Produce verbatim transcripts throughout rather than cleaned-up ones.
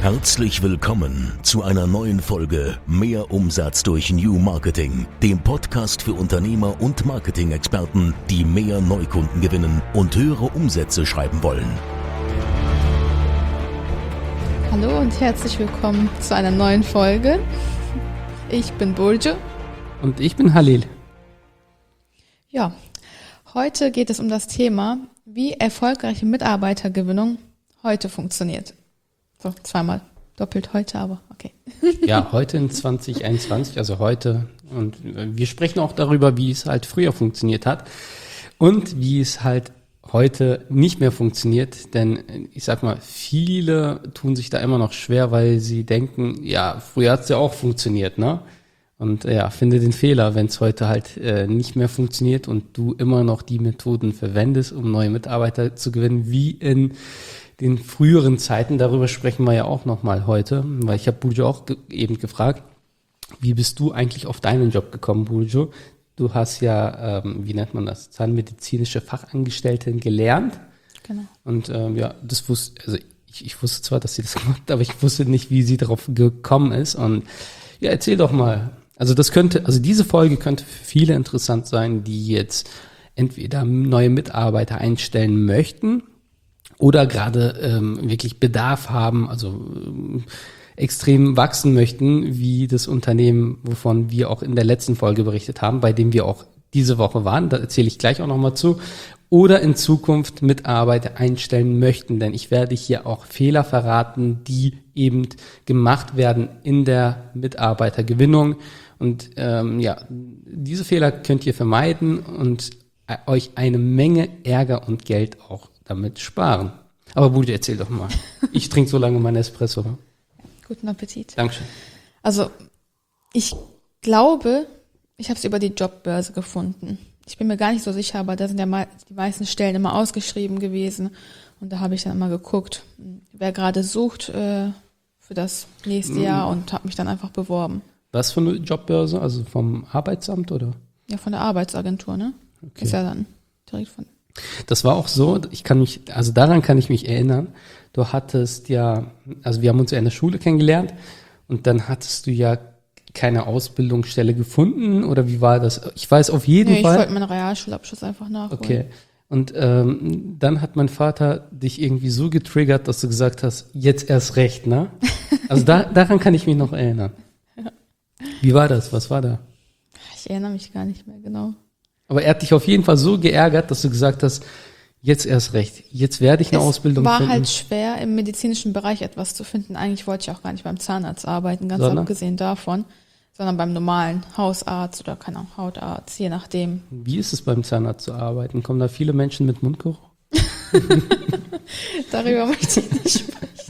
Herzlich willkommen zu einer neuen Folge Mehr Umsatz durch New Marketing, dem Podcast für Unternehmer und Marketing-Experten, die mehr Neukunden gewinnen und höhere Umsätze schreiben wollen. Hallo und herzlich willkommen zu einer neuen Folge. Ich bin Burcu. Und ich bin Halil. Ja, heute geht es um das Thema, wie erfolgreiche Mitarbeitergewinnung heute funktioniert. So, zweimal doppelt heute, aber okay. Ja, heute in zwanzig einundzwanzig, also heute. Und wir sprechen auch darüber, wie es halt früher funktioniert hat und wie es halt heute nicht mehr funktioniert. Denn ich sag mal, viele tun sich da immer noch schwer, weil sie denken, ja, früher hat es ja auch funktioniert, ne? Und ja, finde den Fehler, wenn es heute halt äh, nicht mehr funktioniert und du immer noch die Methoden verwendest, um neue Mitarbeiter zu gewinnen, wie in den früheren Zeiten. Darüber sprechen wir ja auch nochmal heute, weil ich habe Burcu auch ge- eben gefragt, wie bist du eigentlich auf deinen Job gekommen, Burcu? Du hast ja, ähm, wie nennt man das, zahnmedizinische Fachangestellten gelernt. Genau. Und ähm, ja, das wusste, also ich, ich wusste zwar, dass sie das gemacht hat, aber ich wusste nicht, wie sie darauf gekommen ist. Und ja, erzähl doch mal. Also das könnte, also diese Folge könnte für viele interessant sein, die jetzt entweder neue Mitarbeiter einstellen möchten oder gerade ähm, wirklich Bedarf haben, also ähm, extrem wachsen möchten, wie das Unternehmen, wovon wir auch in der letzten Folge berichtet haben, bei dem wir auch diese Woche waren, da erzähle ich gleich auch nochmal zu, oder in Zukunft Mitarbeiter einstellen möchten, denn ich werde hier auch Fehler verraten, die eben gemacht werden in der Mitarbeitergewinnung und ähm, ja, diese Fehler könnt ihr vermeiden und äh, euch eine Menge Ärger und Geld auch damit sparen. Aber Burcu, erzähl doch mal. Ich trinke so lange meinen Espresso. Ne? Guten Appetit. Dankeschön. Also, ich glaube, ich habe es über die Jobbörse gefunden. Ich bin mir gar nicht so sicher, aber da sind ja mal die meisten Stellen immer ausgeschrieben gewesen. Und da habe ich dann immer geguckt, wer gerade sucht äh, für das nächste Jahr und habe mich dann einfach beworben. Was für eine Jobbörse? Also vom Arbeitsamt oder? Ja, von der Arbeitsagentur, ne? Okay. Ist ja dann direkt von. Das war auch so, ich kann mich, also daran kann ich mich erinnern, du hattest ja, also wir haben uns ja in der Schule kennengelernt und dann hattest du ja keine Ausbildungsstelle gefunden oder wie war das? Ich weiß auf jeden Nee, Fall. ich wollte meinen Realschulabschluss einfach nachholen. Okay. Und ähm, dann hat mein Vater dich irgendwie so getriggert, dass du gesagt hast, jetzt erst recht, ne? Also da, daran kann ich mich noch erinnern. Ja. Wie war das? Was war da? Ich erinnere mich gar nicht mehr genau. Aber er hat dich auf jeden Fall so geärgert, dass du gesagt hast, jetzt erst recht, jetzt werde ich eine es Ausbildung war finden. halt schwer, im medizinischen Bereich etwas zu finden. Eigentlich wollte ich auch gar nicht beim Zahnarzt arbeiten, ganz Sondern? abgesehen davon, sondern beim normalen Hausarzt oder keine Ahnung, Hautarzt, je nachdem. Wie ist es beim Zahnarzt zu arbeiten? Kommen da viele Menschen mit Mundgeruch? Darüber möchte ich nicht sprechen.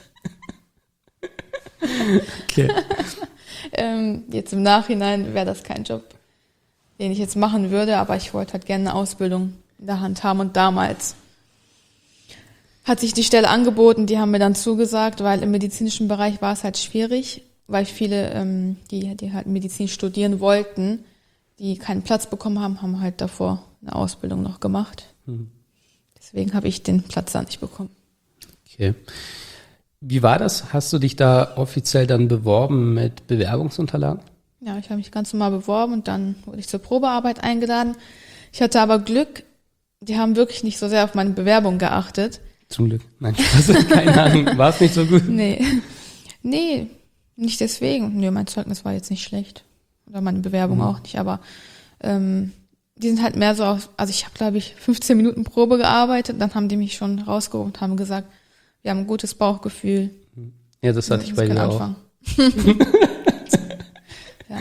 Okay. ähm, jetzt im Nachhinein wäre das kein Job, den ich jetzt machen würde, aber ich wollte halt gerne eine Ausbildung in der Hand haben und damals hat sich die Stelle angeboten, die haben mir dann zugesagt, weil im medizinischen Bereich war es halt schwierig, weil viele, ähm, die, die halt Medizin studieren wollten, die keinen Platz bekommen haben, haben halt davor eine Ausbildung noch gemacht. Hm. Deswegen habe ich den Platz da nicht bekommen. Okay. Wie war das? Hast du dich da offiziell dann beworben mit Bewerbungsunterlagen? Ja, ich habe mich ganz normal beworben und dann wurde ich zur Probearbeit eingeladen. Ich hatte aber Glück, die haben wirklich nicht so sehr auf meine Bewerbung geachtet. Zum Glück. Nein, Spaß, keine Ahnung. War es nicht so gut? Nee, nee, nicht deswegen. Nee, mein Zeugnis war jetzt nicht schlecht. Oder meine Bewerbung Mhm. auch nicht, aber ähm, die sind halt mehr so auf, also ich habe, glaube ich, fünfzehn Minuten Probe gearbeitet, dann haben die mich schon rausgeholt und haben gesagt, wir haben ein gutes Bauchgefühl. Ja, das hatte ich bei dir auch. Ja.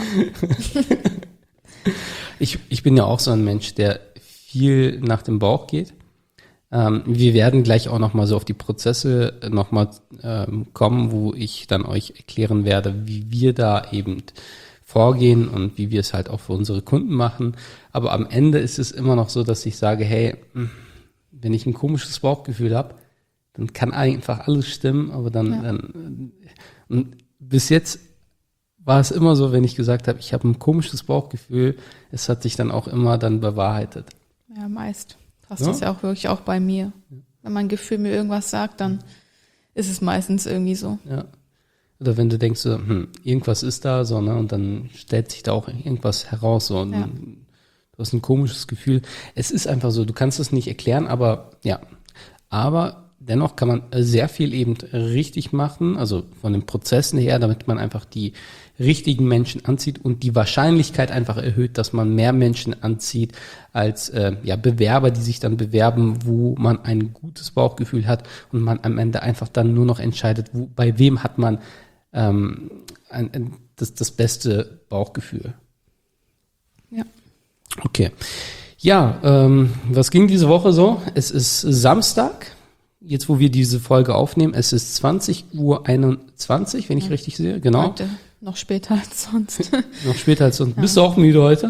Ich, ich bin ja auch so ein Mensch, der viel nach dem Bauch geht. Ähm, wir werden gleich auch nochmal so auf die Prozesse nochmal ähm, kommen, wo ich dann euch erklären werde, wie wir da eben vorgehen und wie wir es halt auch für unsere Kunden machen. Aber am Ende ist es immer noch so, dass ich sage, hey, wenn ich ein komisches Bauchgefühl habe, dann kann einfach alles stimmen, aber dann, Ja. dann und bis jetzt war es immer so, wenn ich gesagt habe, ich habe ein komisches Bauchgefühl, es hat sich dann auch immer dann bewahrheitet. Ja, meist. Das Ja? ist ja auch wirklich auch bei mir. Wenn mein Gefühl mir irgendwas sagt, dann ist es meistens irgendwie so. Ja. oder wenn du denkst, so, hm, irgendwas ist da, so, ne, und dann stellt sich da auch irgendwas heraus, so, und Ja. du hast ein komisches Gefühl. Es ist einfach so, du kannst es nicht erklären, aber ja, aber dennoch kann man sehr viel eben richtig machen, also von den Prozessen her, damit man einfach die richtigen Menschen anzieht und die Wahrscheinlichkeit einfach erhöht, dass man mehr Menschen anzieht als äh, ja, Bewerber, die sich dann bewerben, wo man ein gutes Bauchgefühl hat und man am Ende einfach dann nur noch entscheidet, wo, bei wem hat man ähm, ein, ein, das, das beste Bauchgefühl. Ja. Okay. Ja, ähm, was ging diese Woche so? Es ist Samstag, jetzt wo wir diese Folge aufnehmen. Es ist zwanzig Uhr einundzwanzig, wenn ich Ja. richtig sehe. Genau. Heute noch später als sonst. Noch später als sonst. Bist du auch müde heute?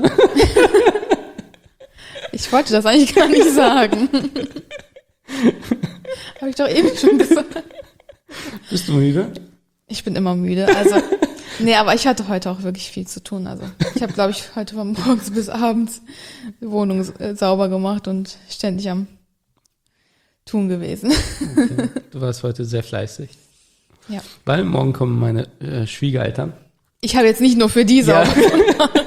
Ich wollte das eigentlich gar nicht sagen. Habe ich doch eben schon gesagt. Bist du müde? Ich bin immer müde. Also, nee, aber ich hatte heute auch wirklich viel zu tun. Also, ich habe, glaube ich, heute von morgens bis abends die Wohnung äh, sauber gemacht und ständig am Tun gewesen. Okay. Du warst heute sehr fleißig. Ja. Weil morgen kommen meine äh, Schwiegereltern. Ich habe jetzt nicht nur für die Ja. sauber gemacht.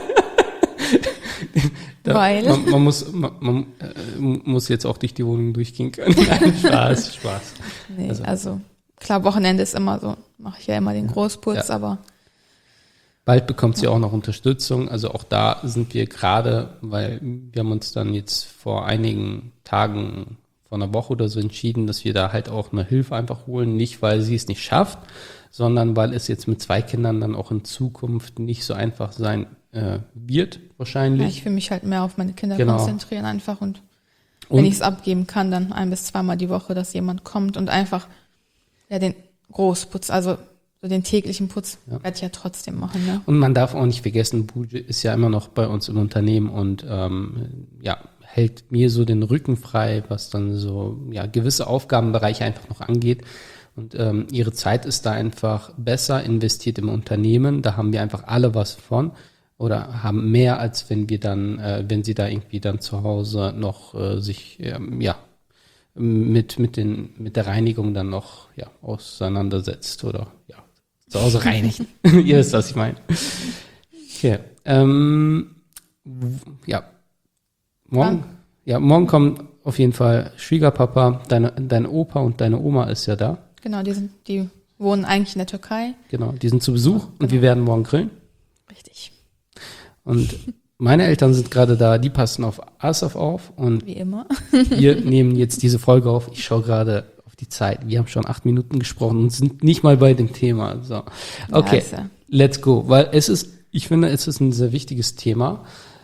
Da, Weil? Man, man, muss, man, man äh, muss jetzt auch durch die Wohnung durchgehen können. Nein, Spaß, Spaß. Nee, Also- also, klar, Wochenende ist immer so, mache ich ja immer den Großputz, Ja. aber Bald bekommt sie auch noch Unterstützung. Also auch da sind wir gerade, weil wir haben uns dann jetzt vor einigen Tagen, vor einer Woche oder so entschieden, dass wir da halt auch eine Hilfe einfach holen. Nicht, weil sie es nicht schafft, sondern weil es jetzt mit zwei Kindern dann auch in Zukunft nicht so einfach sein äh, wird, wahrscheinlich. ja, ich will mich halt mehr auf meine Kinder Genau. konzentrieren einfach und Und- wenn ich es abgeben kann, dann ein bis zweimal die Woche, dass jemand kommt und einfach ja den Großputz, also so den täglichen Putz Ja. werde ich ja trotzdem machen. Ne? Und man darf auch nicht vergessen, Buji ist ja immer noch bei uns im Unternehmen und ähm, ja, hält mir so den Rücken frei, was dann so ja gewisse Aufgabenbereiche einfach noch angeht. Und ähm, ihre Zeit ist da einfach besser investiert im Unternehmen. Da haben wir einfach alle was von oder haben mehr, als wenn wir dann, äh, wenn sie da irgendwie dann zu Hause noch äh, sich ähm, ja mit mit den mit der Reinigung dann noch ja auseinandersetzt oder ja zu Hause reinigt. Ihr wisst, was ich meine. Okay. Ähm, w- ja. Morgen, ja, morgen kommen auf jeden Fall Schwiegerpapa, deine, dein Opa und deine Oma ist ja da. Genau, die sind, die wohnen eigentlich in der Türkei. Genau, die sind zu Besuch und wir werden morgen grillen. Richtig. Und meine Eltern sind gerade da, die passen auf Asaf auf und Wie immer. wir nehmen jetzt diese Folge auf. Ich schaue gerade auf die Zeit. Wir haben schon acht Minuten gesprochen und sind nicht mal bei dem Thema. So. Okay, Ja, ist ja- let's go. Weil es ist, ich finde, es ist ein sehr wichtiges Thema.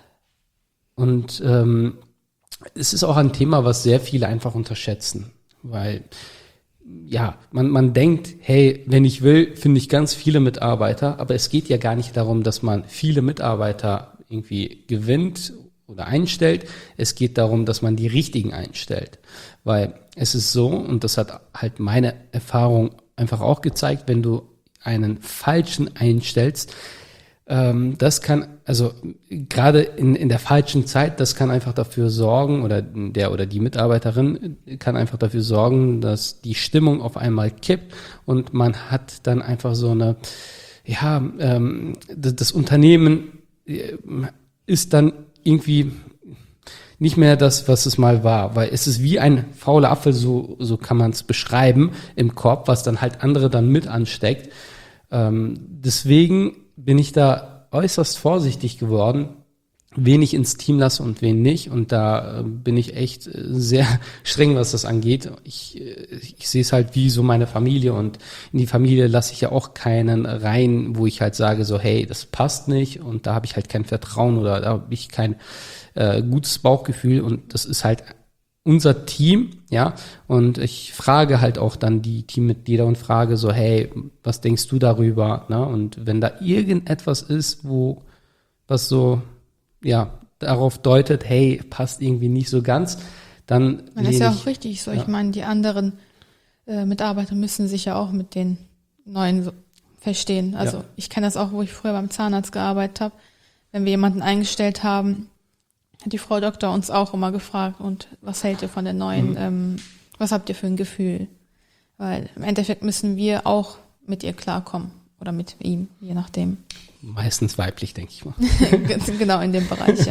Und ähm, es ist auch ein Thema, was sehr viele einfach unterschätzen. Weil, ja, man, man denkt, hey, wenn ich will, finde ich ganz viele Mitarbeiter. Aber es geht ja gar nicht darum, dass man viele Mitarbeiter irgendwie gewinnt oder einstellt. Es geht darum, dass man die richtigen einstellt. Weil es ist so, und das hat halt meine Erfahrung einfach auch gezeigt, wenn du einen falschen einstellst, ähm, das kann, also gerade in, in der falschen Zeit, das kann einfach dafür sorgen, oder der oder die Mitarbeiterin kann einfach dafür sorgen, dass die Stimmung auf einmal kippt und man hat dann einfach so eine, ja, ähm, das, das Unternehmen ist dann irgendwie nicht mehr das, was es mal war, weil es ist wie ein fauler Apfel, so, so kann man es beschreiben, im Korb, was dann halt andere dann mit ansteckt. Ähm, deswegen bin ich da äußerst vorsichtig geworden, wen ich ins Team lasse und wen nicht. Und da äh, bin ich echt äh, sehr streng, was das angeht. Ich, äh, ich sehe es halt wie so meine Familie und in die Familie lasse ich ja auch keinen rein, wo ich halt sage so, hey, das passt nicht und da habe ich halt kein Vertrauen oder da habe ich kein äh, gutes Bauchgefühl und das ist halt unser Team, ja, und ich frage halt auch dann die Teammitglieder und frage so, hey, was denkst du darüber, ne? Und wenn da irgendetwas ist, wo, was so, ja, darauf deutet, hey, passt irgendwie nicht so ganz, dann Das ist lehne ja ich- auch richtig so. ja. Ich meine, die anderen äh, Mitarbeiter müssen sich ja auch mit den neuen so verstehen. Also Ja. ich kenne das auch, wo ich früher beim Zahnarzt gearbeitet habe. Wenn wir jemanden eingestellt haben, hat die Frau Doktor uns auch immer gefragt, und was hält ihr von der neuen, Mhm. ähm, was habt ihr für ein Gefühl? Weil im Endeffekt müssen wir auch mit ihr klarkommen oder mit ihm, je nachdem. Meistens weiblich, denke ich mal. Genau, in dem Bereich, ja.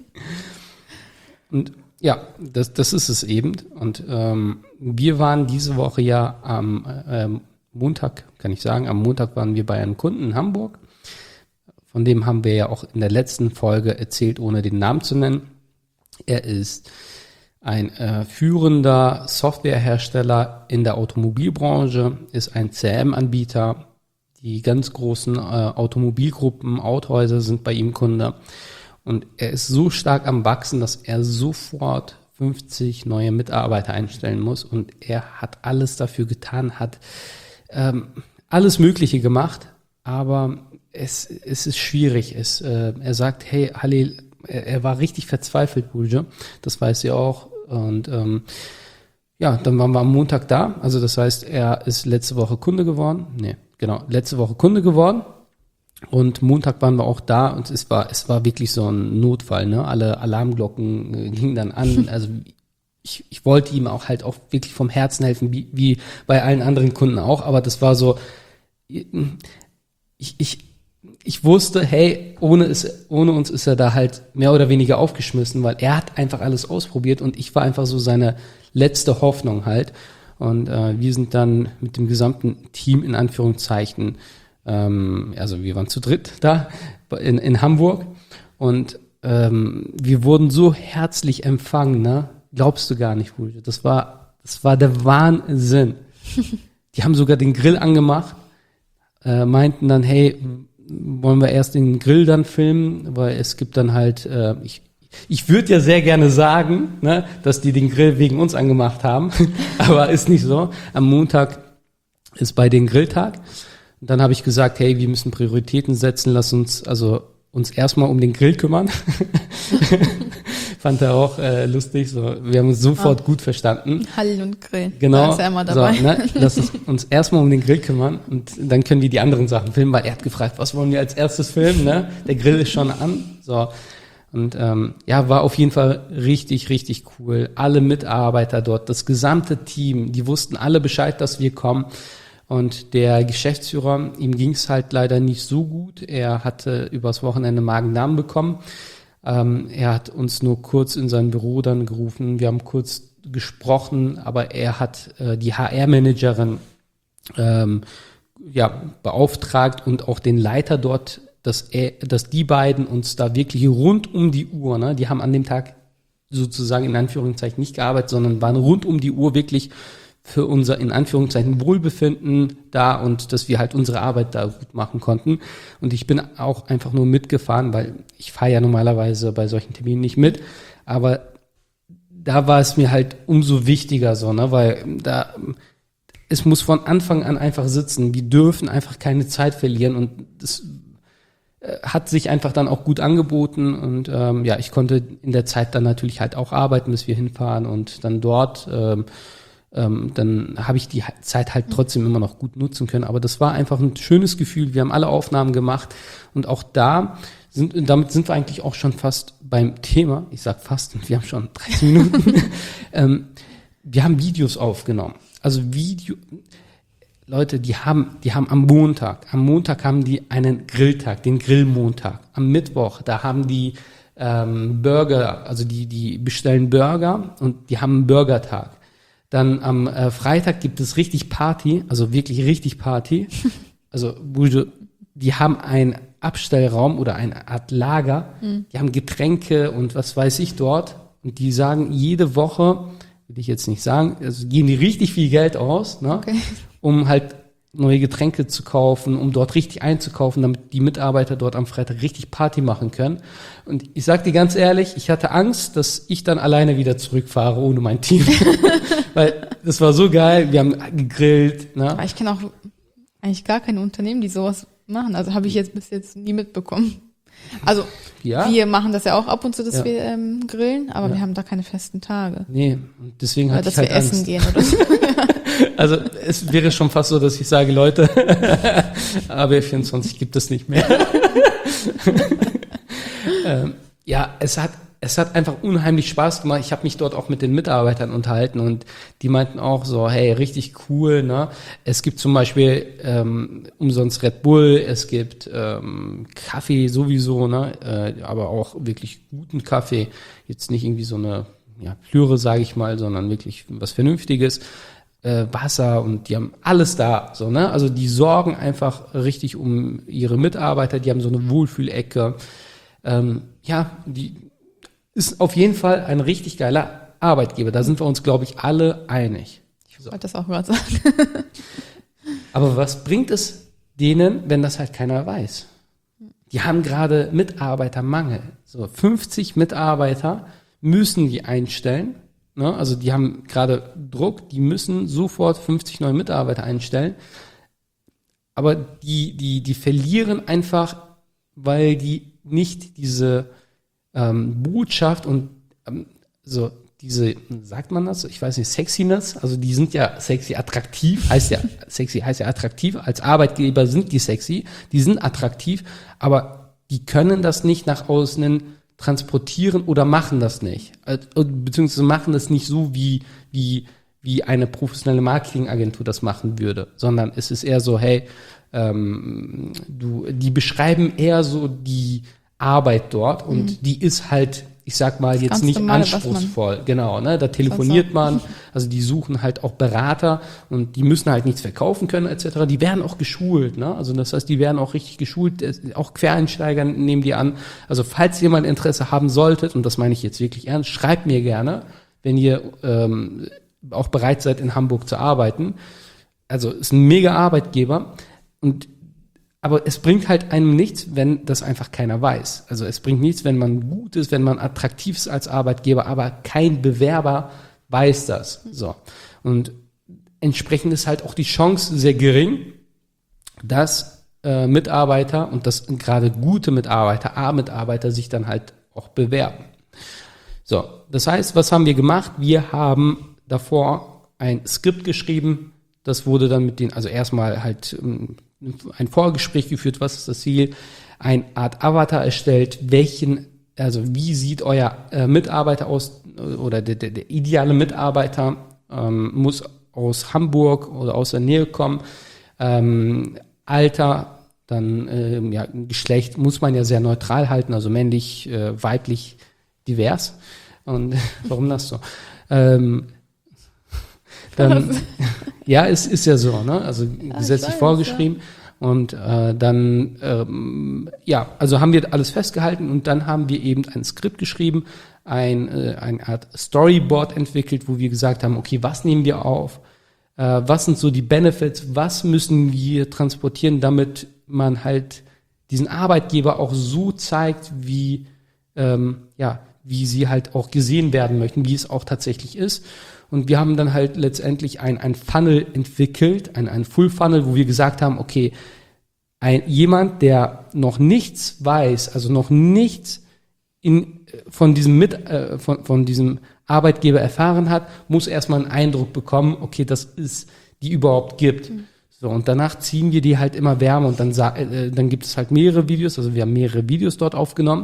Und ja, das, das ist es eben. Und ähm, wir waren diese Woche ja am ähm, Montag, kann ich sagen, am Montag waren wir bei einem Kunden in Hamburg. Von dem haben wir ja auch in der letzten Folge erzählt, ohne den Namen zu nennen. Er ist ein äh, führender Softwarehersteller in der Automobilbranche, ist ein C R M-Anbieter. Die ganz großen äh, Automobilgruppen, Autohäuser sind bei ihm Kunde. Und er ist so stark am Wachsen, dass er sofort fünfzig neue Mitarbeiter einstellen muss. Und er hat alles dafür getan, hat ähm, alles Mögliche gemacht. Aber es, es ist schwierig. Es, äh, er sagt, hey, Halil, er, er war richtig verzweifelt, Bulge. Das weiß sie auch. Und ähm, ja, dann waren wir am Montag da. Also das heißt, er ist letzte Woche Kunde geworden. Nee, genau, letzte Woche Kunde geworden. Und Montag waren wir auch da und es war, es war wirklich so ein Notfall, ne? Alle Alarmglocken äh, gingen dann an. Also ich, ich wollte ihm auch halt auch wirklich vom Herzen helfen, wie, wie bei allen anderen Kunden auch. Aber das war so, ich, ich, ich wusste, hey, ohne es, ohne uns ist er da halt mehr oder weniger aufgeschmissen, weil er hat einfach alles ausprobiert und ich war einfach so seine letzte Hoffnung halt. Und äh, wir sind dann mit dem gesamten Team in Anführungszeichen, ähm, also wir waren zu dritt da in, in Hamburg und ähm, wir wurden so herzlich empfangen, ne? Glaubst du gar nicht, Bulge. Das war, das war der Wahnsinn. Die haben sogar den Grill angemacht, äh, meinten dann, hey, wollen wir erst den Grill dann filmen, weil es gibt dann halt, äh, ich Ich würde ja sehr gerne sagen, ne, dass die den Grill wegen uns angemacht haben, aber ist nicht so. Am Montag ist bei den Grilltag. Und dann habe ich gesagt, hey, wir müssen Prioritäten setzen, lass uns also uns erstmal um den Grill kümmern. Fand er auch äh, lustig. So, wir haben uns sofort ah. gut verstanden. Halil und Grill. Genau. Da ist er immer dabei. So, ne, lass uns erstmal um den Grill kümmern und dann können wir die anderen Sachen filmen, weil er hat gefragt, was wollen wir als erstes filmen? Ne? Der Grill ist schon an. So. Und ähm, ja, war auf jeden Fall richtig, richtig cool. Alle Mitarbeiter dort, das gesamte Team, die wussten alle Bescheid, dass wir kommen. Und der Geschäftsführer, ihm ging es halt leider nicht so gut. Er hatte übers Wochenende Magen-Darm bekommen. Ähm, er hat uns nur kurz in sein Büro dann gerufen. Wir haben kurz gesprochen, aber er hat äh, die H R-Managerin ähm, ja, beauftragt und auch den Leiter dort, dass er, dass die beiden uns da wirklich rund um die Uhr, ne, die haben an dem Tag sozusagen in Anführungszeichen nicht gearbeitet, sondern waren rund um die Uhr wirklich für unser in Anführungszeichen Wohlbefinden da und dass wir halt unsere Arbeit da gut machen konnten. Und ich bin auch einfach nur mitgefahren, weil ich fahre ja normalerweise bei solchen Terminen nicht mit, aber da war es mir halt umso wichtiger so, ne, weil da es muss von Anfang an einfach sitzen. Wir dürfen einfach keine Zeit verlieren und das hat sich einfach dann auch gut angeboten und ähm, ja, ich konnte in der Zeit dann natürlich halt auch arbeiten, bis wir hinfahren und dann dort, ähm, ähm, dann habe ich die Zeit halt trotzdem immer noch gut nutzen können, aber das war einfach ein schönes Gefühl, wir haben alle Aufnahmen gemacht und auch da sind, damit sind wir eigentlich auch schon fast beim Thema, ich sag fast, wir haben schon dreißig Minuten, ähm, wir haben Videos aufgenommen, also Video, Leute, die haben, die haben am Montag, am Montag haben die einen Grilltag, den Grillmontag. Am Mittwoch, da haben die ähm, Burger, also die, die bestellen Burger und die haben einen Burgertag. Dann am äh, Freitag gibt es richtig Party, also wirklich richtig Party. Also die haben einen Abstellraum oder eine Art Lager, mhm. die haben Getränke und was weiß ich dort. Und die sagen jede Woche, will ich jetzt nicht sagen, also geben die richtig viel Geld aus, ne? Okay. Um halt neue Getränke zu kaufen, um dort richtig einzukaufen, damit die Mitarbeiter dort am Freitag richtig Party machen können. Und ich sag dir ganz ehrlich, ich hatte Angst, dass ich dann alleine wieder zurückfahre ohne mein Team. Weil das war so geil, wir haben gegrillt. Ne? Aber ich kenne auch eigentlich gar keine Unternehmen, die sowas machen. Also habe ich jetzt bis jetzt nie mitbekommen. Also ja. Wir machen das ja auch ab und zu, dass ja. wir ähm, grillen, aber ja. wir haben da keine festen Tage. Nee, deswegen hatte oder ich halt dass wir essen gehen oder so. Also es wäre schon fast so, dass ich sage, Leute, A B vierundzwanzig gibt es nicht mehr. ähm, ja, es hat es hat einfach unheimlich Spaß gemacht. Ich habe mich dort auch mit den Mitarbeitern unterhalten und die meinten auch so, hey, richtig cool, ne? Es gibt zum Beispiel ähm, umsonst Red Bull, es gibt ähm, Kaffee sowieso, ne? Äh, aber auch wirklich guten Kaffee. Jetzt nicht irgendwie so eine ja, Plüre, sage ich mal, sondern wirklich was Vernünftiges. Äh, Wasser und die haben alles da, so, ne? Also die sorgen einfach richtig um ihre Mitarbeiter, die haben so eine Wohlfühlecke. Ähm, ja, die ist auf jeden Fall ein richtig geiler Arbeitgeber. Da sind wir uns, glaube ich, alle einig. Ich wollte das auch gerade sagen. Aber was bringt es denen, wenn das halt keiner weiß? Die haben gerade Mitarbeitermangel. So fünfzig Mitarbeiter müssen die einstellen. Ne? Also die haben gerade Druck, die müssen sofort fünfzig neue Mitarbeiter einstellen. Aber die, die, die verlieren einfach, weil die nicht diese ähm, Botschaft und ähm, so diese, sagt man das? Ich weiß nicht, Sexiness, also die sind ja sexy, attraktiv, heißt ja, sexy heißt ja attraktiv, als Arbeitgeber sind die sexy, die sind attraktiv, aber die können das nicht nach außen transportieren oder machen das nicht, beziehungsweise machen das nicht so, wie, wie, wie eine professionelle Marketingagentur das machen würde, sondern es ist eher so, hey, ähm, du, die beschreiben eher so die Arbeit dort und mhm. die ist halt, ich sag mal, jetzt nicht normale, anspruchsvoll. Genau, ne? Da telefoniert man, also die suchen halt auch Berater und die müssen halt nichts verkaufen können et cetera. Die werden auch geschult, ne? Also das heißt, die werden auch richtig geschult, auch Quereinsteiger nehmen die an. Also falls ihr mal Interesse haben solltet, und das meine ich jetzt wirklich ernst, schreibt mir gerne, wenn ihr ähm, auch bereit seid, in Hamburg zu arbeiten. Also ist ein mega Arbeitgeber und aber es bringt halt einem nichts, wenn das einfach keiner weiß. Also es bringt nichts, wenn man gut ist, wenn man attraktiv ist als Arbeitgeber, aber kein Bewerber weiß das. So. Und entsprechend ist halt auch die Chance sehr gering, dass äh, Mitarbeiter und dass gerade gute Mitarbeiter, A-Mitarbeiter sich dann halt auch bewerben. So. Das heißt, was haben wir gemacht? Wir haben davor ein Skript geschrieben. Das wurde dann mit den, also erstmal halt ein Vorgespräch geführt, was ist das Ziel, eine Art Avatar erstellt, welchen, also wie sieht euer äh, Mitarbeiter aus oder der, der, der ideale Mitarbeiter ähm, muss aus Hamburg oder aus der Nähe kommen, ähm, Alter, dann äh, ja, Geschlecht muss man ja sehr neutral halten, also männlich, äh, weiblich, divers. Und warum das so? Ähm, dann, ja, es ist ja so, ne? Also ja, gesetzlich weiß, vorgeschrieben. Ja. Und äh, dann, ähm, ja, also haben wir alles festgehalten und dann haben wir eben ein Skript geschrieben, ein, äh, eine Art Storyboard entwickelt, wo wir gesagt haben, okay, was nehmen wir auf? Äh, was sind so die Benefits? Was müssen wir transportieren, damit man halt diesen Arbeitgeber auch so zeigt, wie, ähm, ja, wie sie halt auch gesehen werden möchten, wie es auch tatsächlich ist. Und wir haben dann halt letztendlich ein, ein Funnel entwickelt, ein, ein Full Funnel, wo wir gesagt haben, okay, ein, jemand, der noch nichts weiß, also noch nichts in, von diesem Mit, äh, von, von diesem Arbeitgeber erfahren hat, muss erstmal einen Eindruck bekommen, okay, das ist, die überhaupt gibt. Mhm. So, und danach ziehen wir die halt immer wärmer und dann, äh, dann gibt es halt mehrere Videos, also wir haben mehrere Videos dort aufgenommen,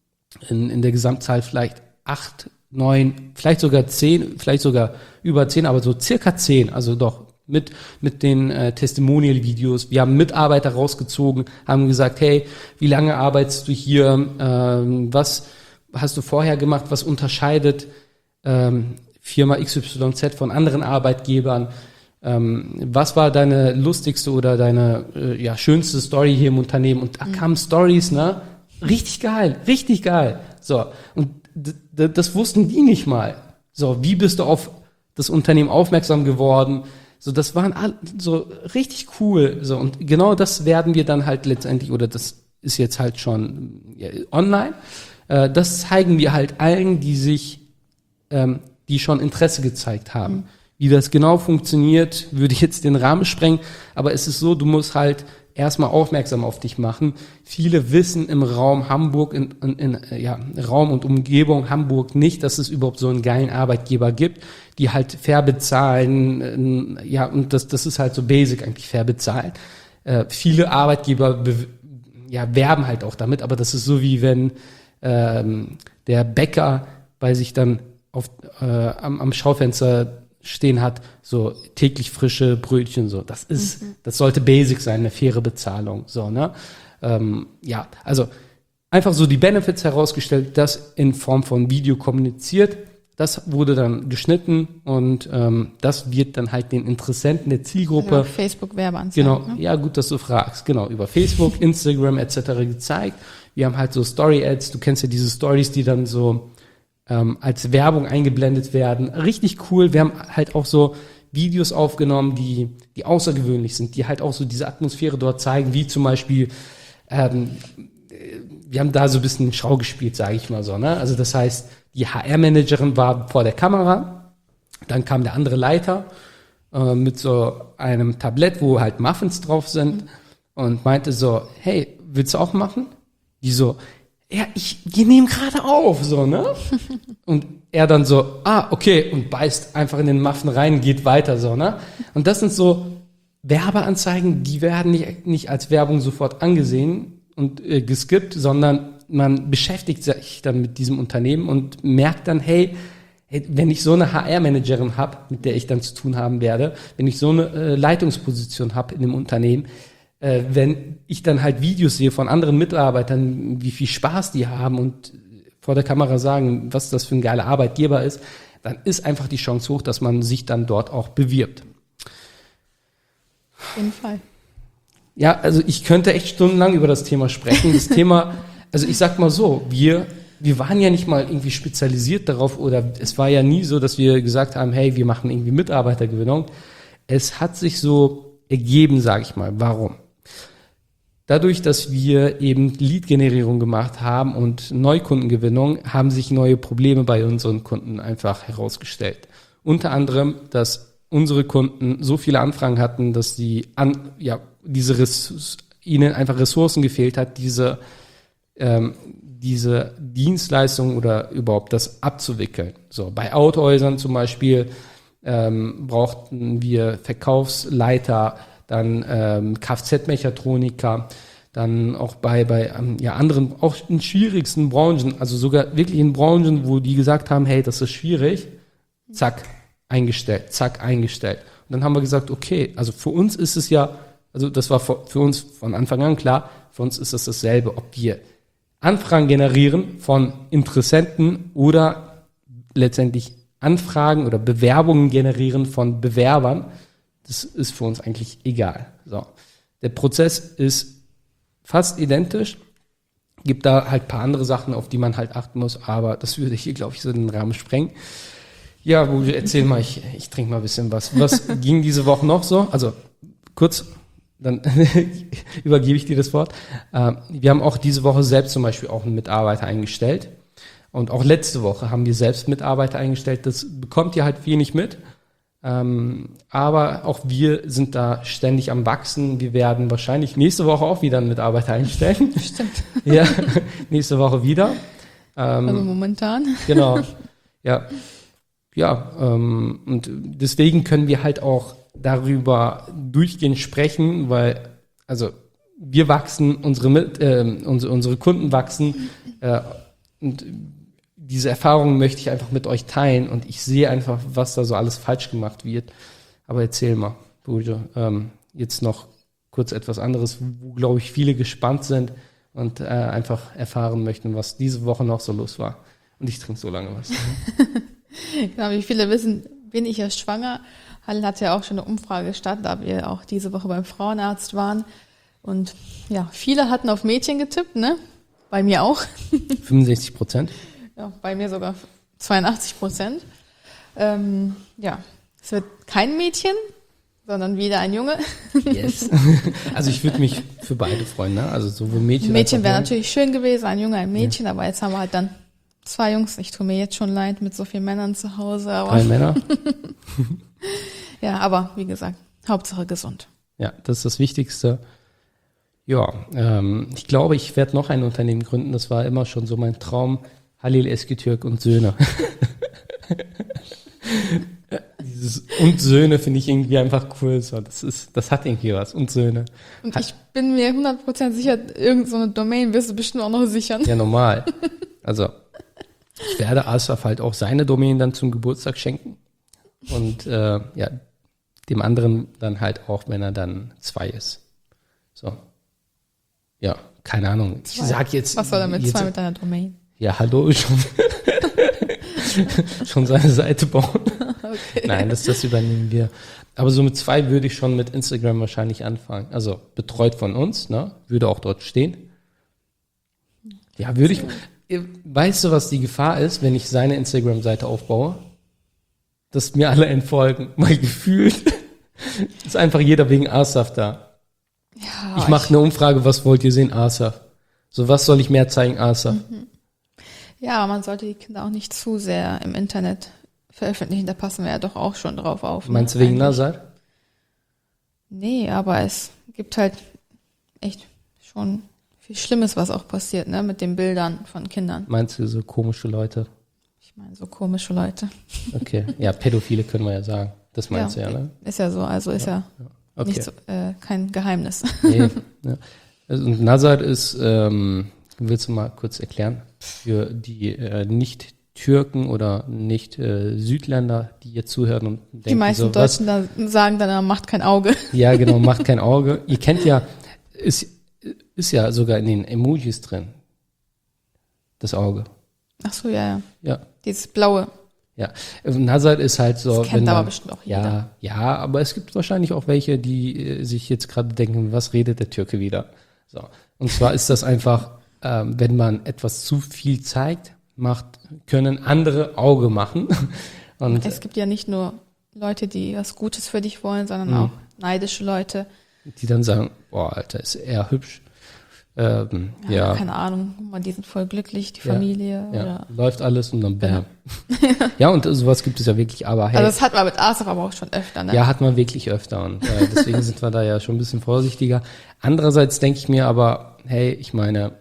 in, in der Gesamtzahl vielleicht acht, neun, vielleicht sogar zehn, vielleicht sogar über zehn, aber so circa zehn, also doch mit mit den äh, Testimonial-Videos. Wir haben Mitarbeiter rausgezogen, haben gesagt, hey, wie lange arbeitest du hier? Ähm, was hast du vorher gemacht? Was unterscheidet ähm, Firma X Y Z von anderen Arbeitgebern? Ähm, was war deine lustigste oder deine äh, ja schönste Story hier im Unternehmen? Und da mhm. kamen Stories, ne? Richtig geil, richtig geil. So, und d- d- das wussten die nicht mal. So, wie bist du auf das Unternehmen aufmerksam geworden? So, das waren all, so richtig cool. So, und genau das werden wir dann halt letztendlich, oder das ist jetzt halt schon ja, online. Äh, das zeigen wir halt allen, die sich, ähm, die schon Interesse gezeigt haben. Mhm. Wie das genau funktioniert, würde ich jetzt den Rahmen sprengen. Aber es ist so, du musst halt erstmal aufmerksam auf dich machen. Viele wissen im Raum Hamburg, in, in, in ja, Raum und Umgebung Hamburg nicht, dass es überhaupt so einen geilen Arbeitgeber gibt, die halt fair bezahlen. Ja, und das, das ist halt so basic eigentlich, fair bezahlen. Äh, viele Arbeitgeber be, ja, werben halt auch damit, aber das ist so wie wenn ähm, der Bäcker bei sich dann auf, äh, am, am Schaufenster stehen hat, so täglich frische Brötchen, so. Das ist, mhm. das sollte basic sein, eine faire Bezahlung, so, ne? Ähm, ja, also einfach so die Benefits herausgestellt, das in Form von Video kommuniziert, das wurde dann geschnitten und ähm, das wird dann halt den Interessenten der Zielgruppe. Also Facebook-Werbeanzeigen. Genau, ne? Ja, gut, dass du fragst. Genau, über Facebook, Instagram et cetera gezeigt. Wir haben halt so Story-Ads, du kennst ja diese Stories, die dann so ähm, als Werbung eingeblendet werden. Richtig cool. Wir haben halt auch so Videos aufgenommen, die, die außergewöhnlich sind, die halt auch so diese Atmosphäre dort zeigen, wie zum Beispiel, ähm, wir haben da so ein bisschen Schau gespielt, sage ich mal so, ne? Also das heißt, die H R-Managerin war vor der Kamera, dann kam der andere Leiter äh, mit so einem Tablett, wo halt Muffins drauf sind, mhm. und meinte so, hey, willst du auch machen? Die so, ja, ich, wir nehmen gerade auf, so, ne? Und er dann so, ah, okay, und beißt einfach in den Muffin rein, geht weiter, so, ne? Und das sind so Werbeanzeigen, die werden nicht, nicht als Werbung sofort angesehen und äh, geskippt, sondern man beschäftigt sich dann mit diesem Unternehmen und merkt dann, hey, hey wenn ich so eine H R-Managerin habe, mit der ich dann zu tun haben werde, wenn ich so eine äh, Leitungsposition habe in dem Unternehmen, äh, wenn ich dann halt Videos sehe von anderen Mitarbeitern, wie viel Spaß die haben und vor der Kamera sagen, was das für ein geiler Arbeitgeber ist, dann ist einfach die Chance hoch, dass man sich dann dort auch bewirbt. Auf jeden Fall. Ja, also ich könnte echt stundenlang über das Thema sprechen. Das Thema, also ich sag mal so, wir, wir waren ja nicht mal irgendwie spezialisiert darauf oder es war ja nie so, dass wir gesagt haben, hey, wir machen irgendwie Mitarbeitergewinnung. Es hat sich so ergeben, sage ich mal. Warum? Dadurch, dass wir eben Lead-Generierung gemacht haben und Neukundengewinnung, haben sich neue Probleme bei unseren Kunden einfach herausgestellt. Unter anderem, dass unsere Kunden so viele Anfragen hatten, dass die an, ja, diese Ressourcen, ihnen einfach Ressourcen gefehlt hat, diese, ähm, diese Dienstleistung oder überhaupt das abzuwickeln. So, bei Autohäusern zum Beispiel ähm, brauchten wir Verkaufsleiter, dann ähm, Kfz-Mechatroniker, dann auch bei, bei ähm, ja, anderen, auch in schwierigsten Branchen, also sogar wirklich in Branchen, wo die gesagt haben, hey, das ist schwierig, zack, eingestellt, zack, eingestellt. Und dann haben wir gesagt, okay, also für uns ist es ja, also das war für uns von Anfang an klar, für uns ist es dasselbe, ob wir Anfragen generieren von Interessenten oder letztendlich Anfragen oder Bewerbungen generieren von Bewerbern. Das ist für uns eigentlich egal. So. Der Prozess ist fast identisch, gibt da halt ein paar andere Sachen, auf die man halt achten muss, aber das würde hier, glaube ich, so den Rahmen sprengen. Ja, Buju, erzähl mal, ich, ich trinke mal ein bisschen was. Was ging diese Woche noch so? Also kurz, dann übergebe ich dir das Wort. Äh, wir haben auch diese Woche selbst zum Beispiel auch einen Mitarbeiter eingestellt. Und auch letzte Woche haben wir selbst Mitarbeiter eingestellt. Das bekommt ihr halt wenig mit. Ähm, aber auch wir sind da ständig am Wachsen. Wir werden wahrscheinlich nächste Woche auch wieder einen Mitarbeiter einstellen. Stimmt. Ja, nächste Woche wieder. Ähm, also momentan. Genau, ja. Ja, ähm, und deswegen können wir halt auch darüber durchgehend sprechen, weil, also wir wachsen, unsere, Mit, äh, unsere, unsere Kunden wachsen äh, und diese Erfahrungen möchte ich einfach mit euch teilen und ich sehe einfach, was da so alles falsch gemacht wird. Aber erzähl mal, Buju, ähm, jetzt noch kurz etwas anderes, wo, glaube ich, viele gespannt sind und äh, einfach erfahren möchten, was diese Woche noch so los war. Und ich trinke so lange was. Genau, wie viele wissen, bin ich ja schwanger. Hall hat ja auch schon eine Umfrage gestartet, da wir auch diese Woche beim Frauenarzt waren. Und ja, viele hatten auf Mädchen getippt, ne? Bei mir auch. fünfundsechzig Prozent? Ja, bei mir sogar zweiundachtzig Prozent. Ähm, ja, es wird kein Mädchen, sondern wieder ein Junge. Yes. Also ich würde mich für beide freuen, ne? Also sowohl Mädchen. Mädchen wäre natürlich schön gewesen, ein Junge, ein Mädchen, ja. Aber jetzt haben wir halt dann zwei Jungs. Ich tue mir jetzt schon leid mit so vielen Männern zu Hause. Aber Drei Männer? Ja, aber wie gesagt, Hauptsache gesund. Ja, das ist das Wichtigste. Ja, ähm, ich glaube, ich werde noch ein Unternehmen gründen. Das war immer schon so mein Traum. Halil Eskitürk und Söhne. Dieses und Söhne finde ich irgendwie einfach cool. So, das ist, das hat irgendwie was. Und Söhne. Und ich bin mir hundert Prozent sicher, irgendeine so Domain wirst du bestimmt auch noch sichern. Ja, normal. Also ich werde Asaf halt auch seine Domain dann zum Geburtstag schenken und äh, ja, dem anderen dann halt auch, wenn er dann zwei ist. So. Ja, keine Ahnung. Ich sag jetzt. Was soll er mit jetzt, zwei mit deiner Domain? Ja, hallo, schon, schon seine Seite bauen. Okay. Nein, das, das übernehmen wir. Aber so mit zwei würde ich schon mit Instagram wahrscheinlich anfangen. Also betreut von uns, ne? Würde auch dort stehen. Ja, würde ich. Weißt du, was die Gefahr ist, wenn ich seine Instagram-Seite aufbaue? Dass mir alle entfolgen. Weil gefühlt ist einfach jeder wegen Asaf da. Ja, Ich mache eine Umfrage, was wollt ihr sehen? Asaf. So, was soll ich mehr zeigen? Asaf. Mhm. Ja, man sollte die Kinder auch nicht zu sehr im Internet veröffentlichen. Da passen wir ja doch auch schon drauf auf. Ne? Meinst du wegen Eigentlich. Nazar? Nee, aber es gibt halt echt schon viel Schlimmes, was auch passiert, ne, mit den Bildern von Kindern. Meinst du so komische Leute? Ich meine, so komische Leute. Okay. Ja, Pädophile können wir ja sagen. Das meinst ja, du ja, ne? Ist ja so, also ist ja, ja. Okay. nicht so, äh, kein Geheimnis. Nee. Ja. Also, und Nazar ist, ähm, willst du mal kurz erklären, für die äh, Nicht-Türken oder Nicht-Südländer, die jetzt zuhören und denken, Die meisten so, Deutschen da sagen dann, er macht kein Auge. Ja, genau, macht kein Auge. Ihr kennt ja, ist, ist ja sogar in den Emojis drin, das Auge. Ach so, ja, ja. Ja. Dieses blaue. Ja, Nazar ist halt so. Das kennt wenn aber man, bestimmt auch jeder. Ja, ja, aber es gibt wahrscheinlich auch welche, die äh, sich jetzt gerade denken, was redet der Türke wieder? So. Und zwar ist das einfach, ähm, wenn man etwas zu viel zeigt, macht, können andere Auge machen. Und Es gibt ja nicht nur Leute, die was Gutes für dich wollen, sondern Mhm. auch neidische Leute. die dann sagen, boah, Alter, ist er hübsch. Ähm, Ja, ja, keine Ahnung, guck mal, die sind voll glücklich, die Ja, Familie. ja, Oder läuft alles und dann bam. Ja, und sowas gibt es ja wirklich, aber hey. Also das hat man mit Asaf aber auch schon öfter, ne? Ja, hat man wirklich öfter und äh, deswegen sind wir da ja schon ein bisschen vorsichtiger. Andererseits denke ich mir aber, hey, ich meine,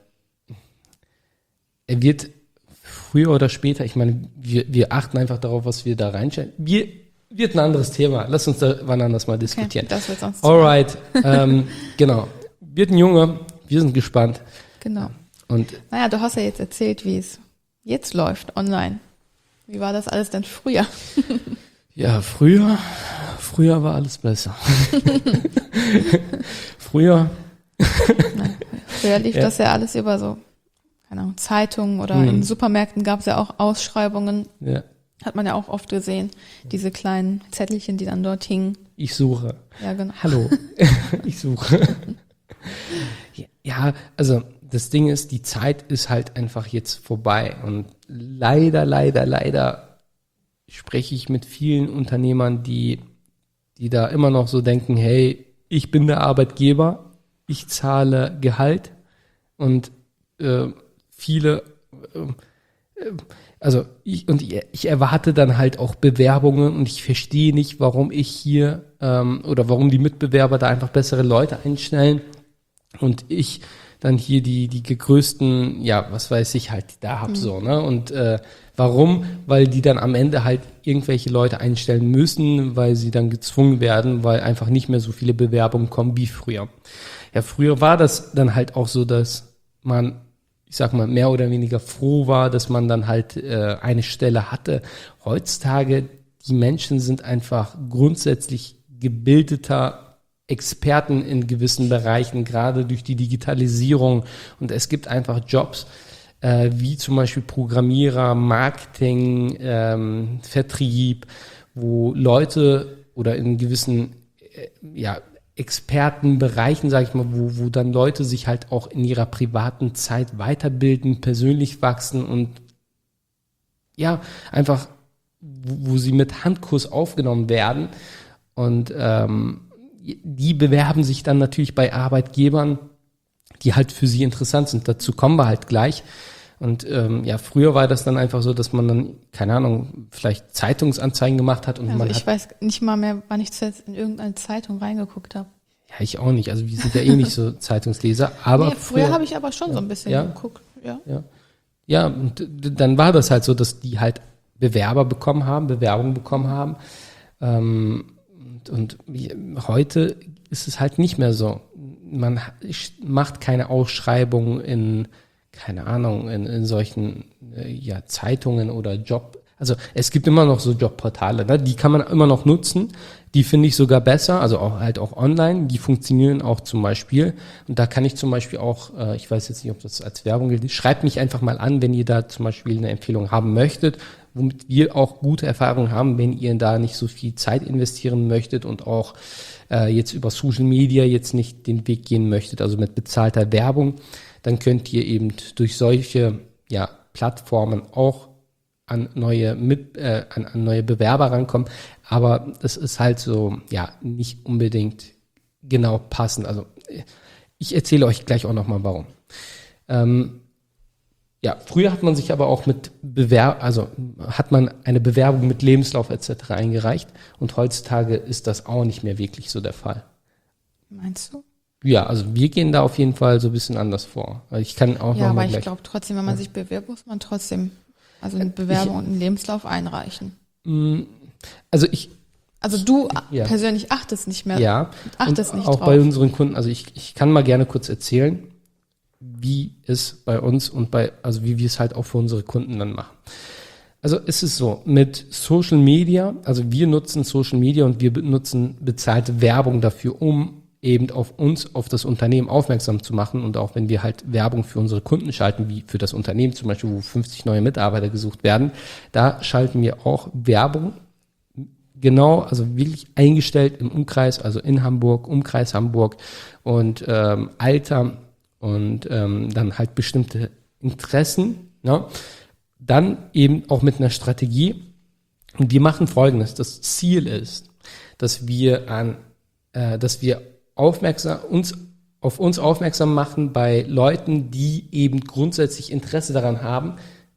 er wird früher oder später, ich meine, wir, wir achten einfach darauf, was wir da reinstellen. Wir wird ein anderes Thema. Lass uns da wann anders mal diskutieren. Okay, das wird sonst. Alright, ähm, genau. Wird ein Junge, wir sind gespannt. Genau. Und Naja, du hast ja jetzt erzählt, wie es jetzt läuft online. Wie war das alles denn früher? ja, früher, früher war alles besser. früher, Na, früher lief Ja. das ja alles über so, keine Ahnung, Zeitungen oder Mhm. in Supermärkten gab es ja auch Ausschreibungen. ja, Hat man ja auch oft gesehen. Diese kleinen Zettelchen, die dann dort hingen. ich suche. Ja, genau. Hallo, ich suche. Ja, also das Ding ist, die Zeit ist halt einfach jetzt vorbei und leider, leider, leider spreche ich mit vielen Unternehmern, die, die da immer noch so denken, hey, ich bin der Arbeitgeber, ich zahle Gehalt und äh, viele, äh, also ich, und ich, ich erwarte dann halt auch Bewerbungen und ich verstehe nicht, warum ich hier ähm, oder warum die Mitbewerber da einfach bessere Leute einstellen und ich dann hier die die größten, ja, was weiß ich halt, da hab so, ne? Und äh, warum? Weil die dann am Ende halt irgendwelche Leute einstellen müssen, weil sie dann gezwungen werden, weil einfach nicht mehr so viele Bewerbungen kommen wie früher. Ja, früher war das dann halt auch so, dass man, ich sag mal, mehr oder weniger froh war, dass man dann halt äh, eine Stelle hatte. Heutzutage, die Menschen sind einfach grundsätzlich gebildeter Experten in gewissen Bereichen, gerade durch die Digitalisierung. Und es gibt einfach Jobs, äh, wie zum Beispiel Programmierer, Marketing, ähm, Vertrieb, wo Leute oder in gewissen äh, ja, Expertenbereichen, sage ich mal, wo, wo dann Leute sich halt auch in ihrer privaten Zeit weiterbilden, persönlich wachsen und ja, einfach, wo, wo sie mit Handkurs aufgenommen werden. Und ähm, die bewerben sich dann natürlich bei Arbeitgebern, die halt für sie interessant sind. Dazu kommen wir halt gleich. Und ähm, ja, früher war das dann einfach so, dass man dann, keine Ahnung, vielleicht Zeitungsanzeigen gemacht hat und Also man ich hat, weiß nicht mal mehr, wann ich zuletzt in irgendeine Zeitung reingeguckt habe. ja, ich auch nicht. Also wir sind ja eh nicht so Zeitungsleser, aber Nee, früher habe ich aber schon so ein bisschen Ja. geguckt. Ja. Ja, ja, und d- dann war das halt so, dass die halt Bewerber bekommen haben, Bewerbungen bekommen haben. Ähm, und, und wie- heute ist es halt nicht mehr so. Man ha- macht keine Ausschreibung in, keine Ahnung, in, in solchen äh, ja, Zeitungen oder Job, also es gibt immer noch so Jobportale, ne? Die kann man immer noch nutzen, die finde ich sogar besser, also auch halt auch online, die funktionieren auch zum Beispiel und da kann ich zum Beispiel auch, äh, ich weiß jetzt nicht, ob das als Werbung gilt, schreibt mich einfach mal an, wenn ihr da zum Beispiel eine Empfehlung haben möchtet, womit wir auch gute Erfahrungen haben, wenn ihr da nicht so viel Zeit investieren möchtet und auch äh, jetzt über Social Media jetzt nicht den Weg gehen möchtet, also mit bezahlter Werbung, dann könnt ihr eben durch solche ja, Plattformen auch an neue mit äh, an, an neue Bewerber rankommen, aber das ist halt so ja nicht unbedingt genau passend. Also ich erzähle euch gleich auch nochmal warum. Ähm, ja, früher hat man sich aber auch mit Bewerb, also hat man eine Bewerbung mit Lebenslauf et cetera eingereicht und heutzutage ist das auch nicht mehr wirklich so der Fall. Meinst du? Ja, also wir gehen da auf jeden Fall so ein bisschen anders vor. Ich kann auch Ja, noch mal aber ich gleich. glaube trotzdem, wenn man sich bewirbt, muss man trotzdem also eine Bewerbung und einen Lebenslauf einreichen. Also ich Also du Ja. persönlich achtest nicht mehr. Ja, Achtest und nicht auch drauf. bei unseren Kunden, also ich, ich kann mal gerne kurz erzählen, wie es bei uns und bei, also wie wir es halt auch für unsere Kunden dann machen. Also es ist so, mit Social Media, also wir nutzen Social Media und wir nutzen bezahlte Werbung dafür, um eben auf uns, auf das Unternehmen aufmerksam zu machen und auch wenn wir halt Werbung für unsere Kunden schalten, wie für das Unternehmen zum Beispiel, wo fünfzig neue Mitarbeiter gesucht werden, da schalten wir auch Werbung genau, also wirklich eingestellt im Umkreis, also in Hamburg, Umkreis Hamburg und ähm, Alter und ähm, dann halt bestimmte Interessen, ne? Dann eben auch mit einer Strategie und wir machen Folgendes, das Ziel ist, dass wir an, äh, dass wir aufmerksam, uns auf uns aufmerksam machen bei Leuten, die eben grundsätzlich Interesse daran haben,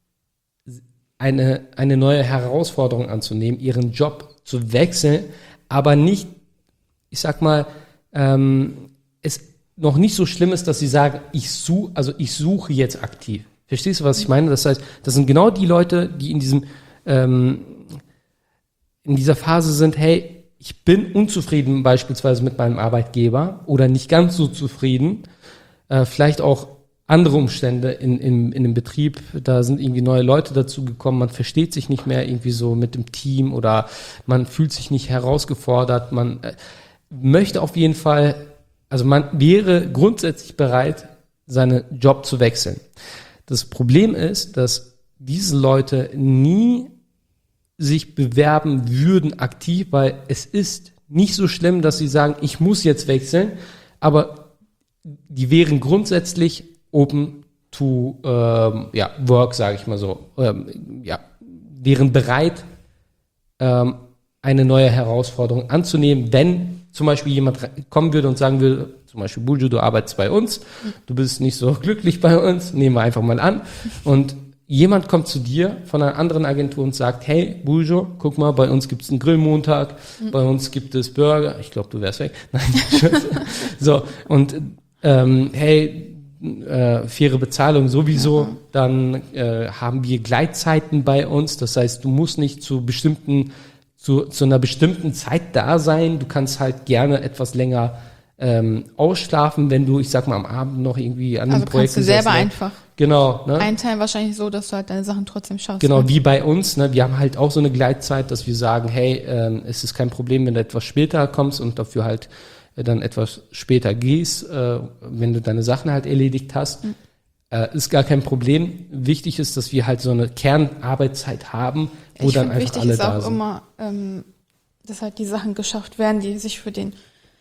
eine, eine neue Herausforderung anzunehmen, ihren Job zu wechseln, aber nicht, ich sag mal, ähm, es noch nicht so schlimm ist, dass sie sagen, ich suche, also ich suche jetzt aktiv. Verstehst du, was ich meine? Das heißt, das sind genau die Leute, die in diesem, ähm, in dieser Phase sind, hey, ich bin unzufrieden beispielsweise mit meinem Arbeitgeber oder nicht ganz so zufrieden, äh, vielleicht auch andere Umstände in, in, in dem Betrieb, da sind irgendwie neue Leute dazu gekommen, man versteht sich nicht mehr irgendwie so mit dem Team oder man fühlt sich nicht herausgefordert, man äh, möchte auf jeden Fall, also man wäre grundsätzlich bereit, seinen Job zu wechseln. Das Problem ist, dass diese Leute nie sich bewerben würden aktiv, weil es ist nicht so schlimm, dass sie sagen, ich muss jetzt wechseln, aber die wären grundsätzlich open to ähm, ja, work, sage ich mal so, ähm, ja, wären bereit, ähm, eine neue Herausforderung anzunehmen, wenn zum Beispiel jemand kommen würde und sagen würde, zum Beispiel Burcu, du arbeitest bei uns, du bist nicht so glücklich bei uns, nehmen wir einfach mal an und jemand kommt zu dir von einer anderen Agentur und sagt, hey, Burcu, guck mal, bei uns gibt es einen Grillmontag, mhm. bei uns gibt es Burger. Ich glaube, du wärst weg. Nein, so, und ähm, hey, äh, faire Bezahlung sowieso. Ja. Dann äh, haben wir Gleitzeiten bei uns. Das heißt, du musst nicht zu bestimmten, zu, zu einer bestimmten Zeit da sein. Du kannst halt gerne etwas länger ähm, ausschlafen, wenn du, ich sag mal, am Abend noch irgendwie an also einem Projekt kannst du selber ne? einfach genau, ne? einteilen, wahrscheinlich so, dass du halt deine Sachen trotzdem schaffst. Genau, ne? wie bei uns, ne? Wir haben halt auch so eine Gleitzeit, dass wir sagen, hey, ähm, es ist kein Problem, wenn du etwas später kommst und dafür halt äh, dann etwas später gehst, äh, wenn du deine Sachen halt erledigt hast. Mhm. Äh, ist gar kein Problem. Wichtig ist, dass wir halt so eine Kernarbeitszeit haben, wo ich dann find, einfach wichtig alle ist da auch sind. immer, ähm, dass halt die Sachen geschafft werden, die sich für den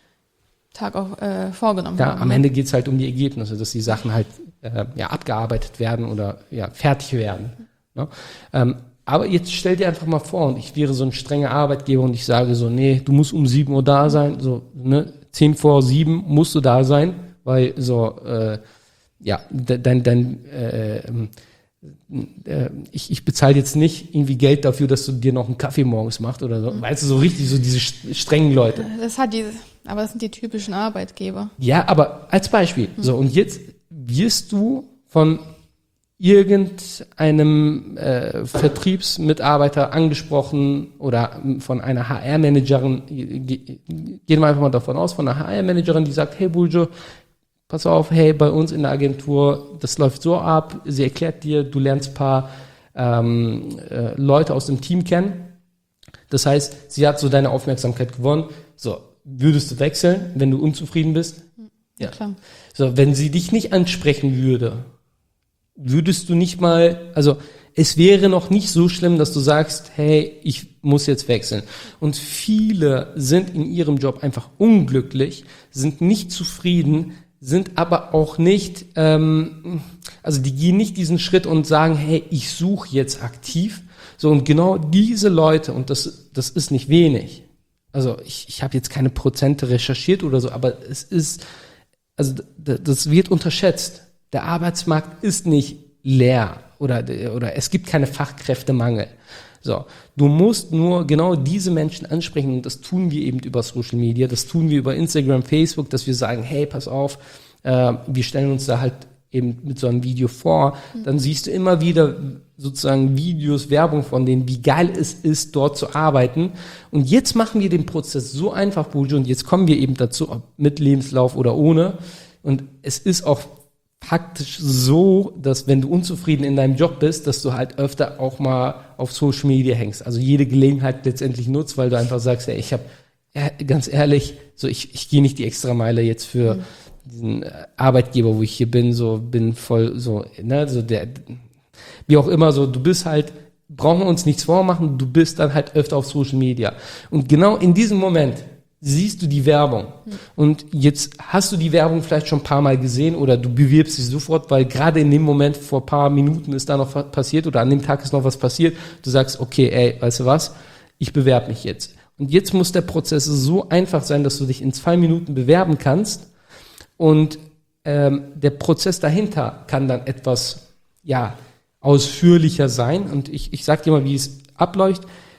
Tag auch äh, vorgenommen Ja, haben. am ne? Ende geht's halt um die Ergebnisse, dass die Sachen halt äh, ja abgearbeitet werden oder ja fertig werden. Ne? Ähm, aber jetzt stell dir einfach mal vor, und ich wäre so ein strenger Arbeitgeber und ich sage so, nee, du musst um sieben Uhr da sein, so ne, zehn vor sieben musst du da sein, weil so äh, ja dein dein äh, äh, ich ich bezahle jetzt nicht irgendwie Geld dafür, dass du dir noch einen Kaffee morgens machst oder so, mhm. weißt du, so richtig so diese strengen Leute. Das hat diese, aber das sind die typischen Arbeitgeber. Ja, aber als Beispiel. Mhm. So, und jetzt wirst du von irgendeinem äh, Vertriebsmitarbeiter angesprochen oder von einer H R-Managerin, gehen wir einfach mal davon aus, von einer H R-Managerin, die sagt, hey Burcu, pass auf, hey, bei uns in der Agentur, das läuft so ab, sie erklärt dir, du lernst ein paar ähm, äh, Leute aus dem Team kennen. Das heißt, sie hat so deine Aufmerksamkeit gewonnen. So, würdest du wechseln, wenn du unzufrieden bist? Ja, klar. So, wenn sie dich nicht ansprechen würde, würdest du nicht mal, also es wäre noch nicht so schlimm, dass du sagst, hey, ich muss jetzt wechseln. Und viele sind in ihrem Job einfach unglücklich, sind nicht zufrieden, sind aber auch nicht, ähm, also die gehen nicht diesen Schritt und sagen, hey, ich suche jetzt aktiv. So, und genau diese Leute, und das, das ist nicht wenig, also ich, ich habe jetzt keine Prozente recherchiert oder so, aber es ist, also das wird unterschätzt. Der Arbeitsmarkt ist nicht leer oder, oder es gibt keine Fachkräftemangel. So, du musst nur genau diese Menschen ansprechen und das tun wir eben über Social Media, das tun wir über Instagram, Facebook, dass wir sagen, hey, pass auf, äh, wir stellen uns da halt eben mit so einem Video vor, dann siehst du immer wieder sozusagen Videos, Werbung von denen, wie geil es ist, dort zu arbeiten. Und jetzt machen wir den Prozess so einfach, Buju, und jetzt kommen wir eben dazu, ob mit Lebenslauf oder ohne. Und es ist auch faktisch so, dass wenn du unzufrieden in deinem Job bist, dass du halt öfter auch mal auf Social Media hängst. Also jede Gelegenheit letztendlich nutzt, weil du einfach sagst, ey, ich habe, ganz ehrlich, so ich, ich gehe nicht die Extrameile jetzt für mhm. diesen Arbeitgeber, wo ich hier bin, so bin voll so, ne, so der, wie auch immer, so du bist halt, brauchen wir uns nichts vormachen, du bist dann halt öfter auf Social Media. Und genau in diesem Moment siehst du die Werbung. Mhm. Und jetzt hast du die Werbung vielleicht schon ein paar Mal gesehen oder du bewirbst dich sofort, weil gerade in dem Moment vor ein paar Minuten ist da noch was passiert oder an dem Tag ist noch was passiert. Du sagst, okay, ey, weißt du was, ich bewerbe mich jetzt. Und jetzt muss der Prozess so einfach sein, dass du dich in zwei Minuten bewerben kannst. Und ähm, der Prozess dahinter kann dann etwas, ja, ausführlicher sein. Und ich, ich sag dir mal, wie es abläuft.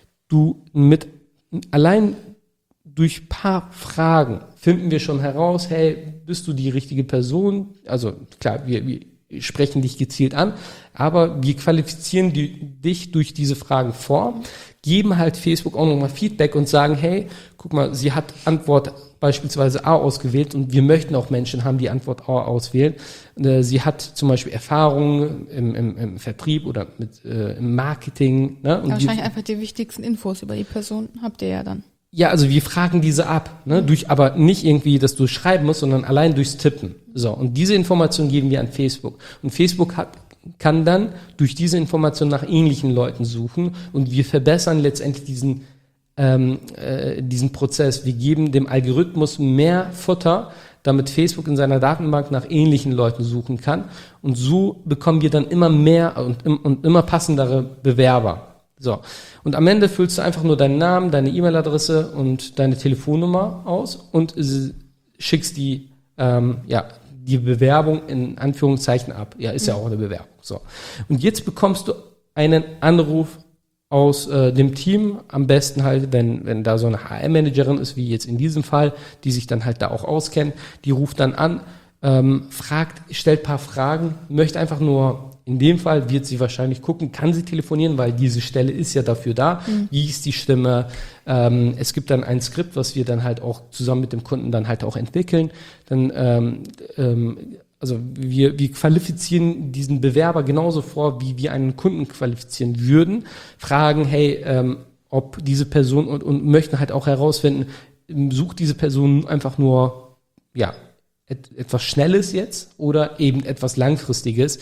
Du mit, allein durch paar Fragen finden wir schon heraus, hey, bist du die richtige Person? Also klar, wir, wir sprechen dich gezielt an, aber wir qualifizieren die, dich durch diese Fragen vor, geben halt Facebook auch nochmal Feedback und sagen, hey, guck mal, sie hat Antwort beispielsweise A ausgewählt und wir möchten auch Menschen haben, die Antwort A auswählen. Sie hat zum Beispiel Erfahrungen im, im, im Vertrieb oder mit, äh, im Marketing. Ne? Und ja, wahrscheinlich wir, einfach die wichtigsten Infos über die Person habt ihr ja dann. Ja, also wir fragen diese ab, ne? durch, aber nicht irgendwie, dass du schreiben musst, sondern allein durchs Tippen. So, und diese Information geben wir an Facebook. Und Facebook hat, kann dann durch diese Information nach ähnlichen Leuten suchen und wir verbessern letztendlich diesen ähm, äh, diesen Prozess. Wir geben dem Algorithmus mehr Futter, damit Facebook in seiner Datenbank nach ähnlichen Leuten suchen kann. Und so bekommen wir dann immer mehr und, und immer passendere Bewerber. So. Und am Ende füllst du einfach nur deinen Namen, deine E-Mail-Adresse und deine Telefonnummer aus und schickst die, ähm, ja, die Bewerbung in Anführungszeichen ab. Ja, ist ja auch eine Bewerbung. So. Und jetzt bekommst du einen Anruf aus äh, dem Team, am besten halt, wenn wenn da so eine H R-Managerin ist, wie jetzt in diesem Fall, die sich dann halt da auch auskennt, die ruft dann an, ähm, fragt, stellt ein paar Fragen, möchte einfach nur, in dem Fall wird sie wahrscheinlich gucken, kann sie telefonieren, weil diese Stelle ist ja dafür da, mhm. wie ist die Stimme, ähm, es gibt dann ein Skript, was wir dann halt auch zusammen mit dem Kunden dann halt auch entwickeln, dann ähm, ähm, also wir, wir qualifizieren diesen Bewerber genauso vor, wie wir einen Kunden qualifizieren würden, fragen, hey, ähm, ob diese Person und, und möchten halt auch herausfinden, sucht diese Person einfach nur, ja, et, etwas Schnelles jetzt oder eben etwas Langfristiges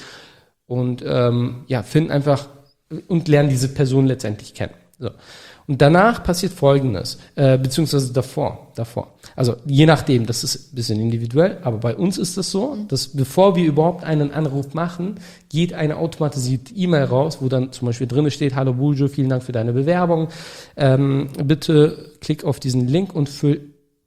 und ähm, ja, finden einfach und lernen diese Person letztendlich kennen. So. Und danach passiert Folgendes, äh, beziehungsweise davor, davor. Also je nachdem, das ist ein bisschen individuell, aber bei uns ist es so, dass bevor wir überhaupt einen Anruf machen, geht eine automatisierte E-Mail raus, wo dann zum Beispiel drin steht, hallo Buju, vielen Dank für deine Bewerbung, ähm, bitte klick auf diesen Link und füll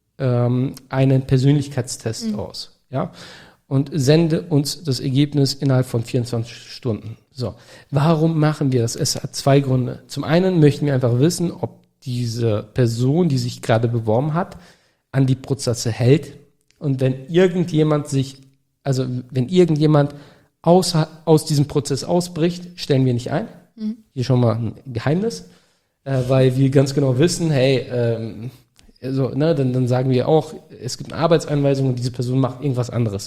ähm, einen Persönlichkeitstest mhm. aus, ja, und sende uns das Ergebnis innerhalb von vierundzwanzig Stunden. So, warum machen wir das? Es hat zwei Gründe. Zum einen möchten wir einfach wissen, ob diese Person, die sich gerade beworben hat, an die Prozesse hält. Und wenn irgendjemand sich, also wenn irgendjemand außer, aus diesem Prozess ausbricht, stellen wir nicht ein. Mhm. Hier schon mal ein Geheimnis, äh, weil wir ganz genau wissen, hey, ähm, also, ne, dann, dann sagen wir auch, es gibt eine Arbeitsanweisung und diese Person macht irgendwas anderes.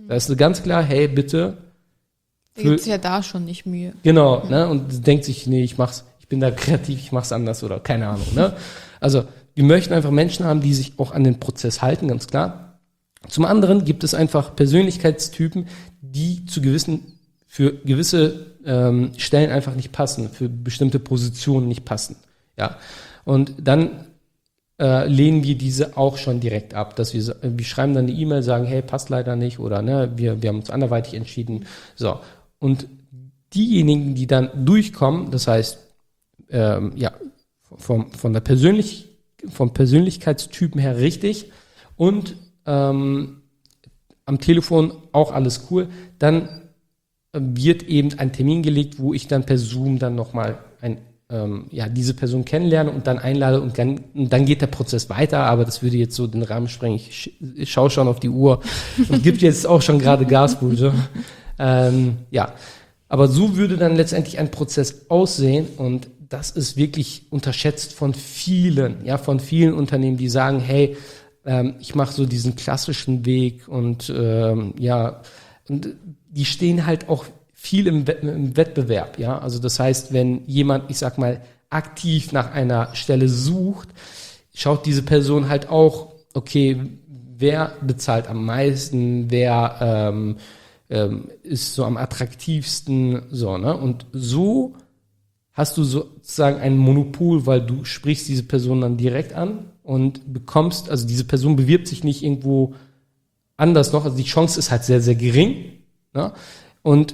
Da ist ganz klar, hey, bitte. Da gibt es ja da schon nicht Mühe. Genau, mhm. ne? Und denkt sich, nee, ich mach's, ich bin da kreativ, ich mach's anders oder keine Ahnung, ne? Also, wir möchten einfach Menschen haben, die sich auch an den Prozess halten, ganz klar. Zum anderen gibt es einfach Persönlichkeitstypen, die zu gewissen, für gewisse ähm, Stellen einfach nicht passen, für bestimmte Positionen nicht passen, ja. Und dann äh, lehnen wir diese auch schon direkt ab, dass wir, wir schreiben dann eine E-Mail, sagen, hey, passt leider nicht oder ne, wir, wir haben uns anderweitig entschieden, so. Und diejenigen, die dann durchkommen, das heißt, ähm, ja, vom, von der Persönlich, vom Persönlichkeitstypen her richtig und ähm, am Telefon auch alles cool, dann wird eben ein Termin gelegt, wo ich dann per Zoom dann nochmal ein, ähm, ja, diese Person kennenlerne und dann einlade und dann, und dann geht der Prozess weiter, aber das würde jetzt so den Rahmen sprengen. Ich, ich schaue schon auf die Uhr und gibt jetzt auch schon gerade Gasbude. ähm, ja, aber so würde dann letztendlich ein Prozess aussehen und das ist wirklich unterschätzt von vielen, ja, von vielen Unternehmen, die sagen, hey, ähm, ich mache so diesen klassischen Weg und ähm, ja, und die stehen halt auch viel im, Wett- im Wettbewerb, ja. Also das heißt, wenn jemand, ich sag mal, aktiv nach einer Stelle sucht, schaut diese Person halt auch, okay, wer bezahlt am meisten, wer ähm, ähm, ist so am attraktivsten, so, ne? Und so hast du sozusagen ein Monopol, weil du sprichst diese Person dann direkt an und bekommst, also diese Person bewirbt sich nicht irgendwo anders noch, also die Chance ist halt sehr, sehr gering, ne? Und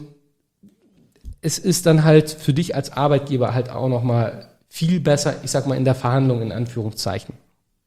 es ist dann halt für dich als Arbeitgeber halt auch nochmal viel besser, ich sag mal, in der Verhandlung in Anführungszeichen.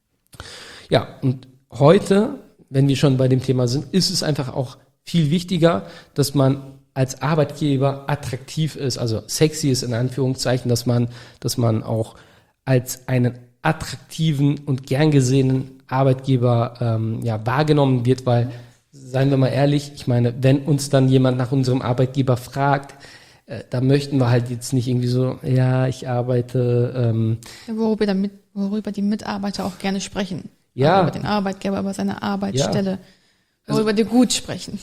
Ja, und heute, wenn wir schon bei dem Thema sind, ist es einfach auch viel wichtiger, dass man als Arbeitgeber attraktiv ist, also sexy ist in Anführungszeichen, dass man, dass man auch als einen attraktiven und gern gesehenen Arbeitgeber ähm, ja, wahrgenommen wird, weil, seien wir mal ehrlich, ich meine, wenn uns dann jemand nach unserem Arbeitgeber fragt, äh, da möchten wir halt jetzt nicht irgendwie so, ja, ich arbeite. Ähm, worüber, damit, worüber die Mitarbeiter auch gerne sprechen. Ja. Also über den Arbeitgeber, über seine Arbeitsstelle. Ja. Worüber die gut sprechen.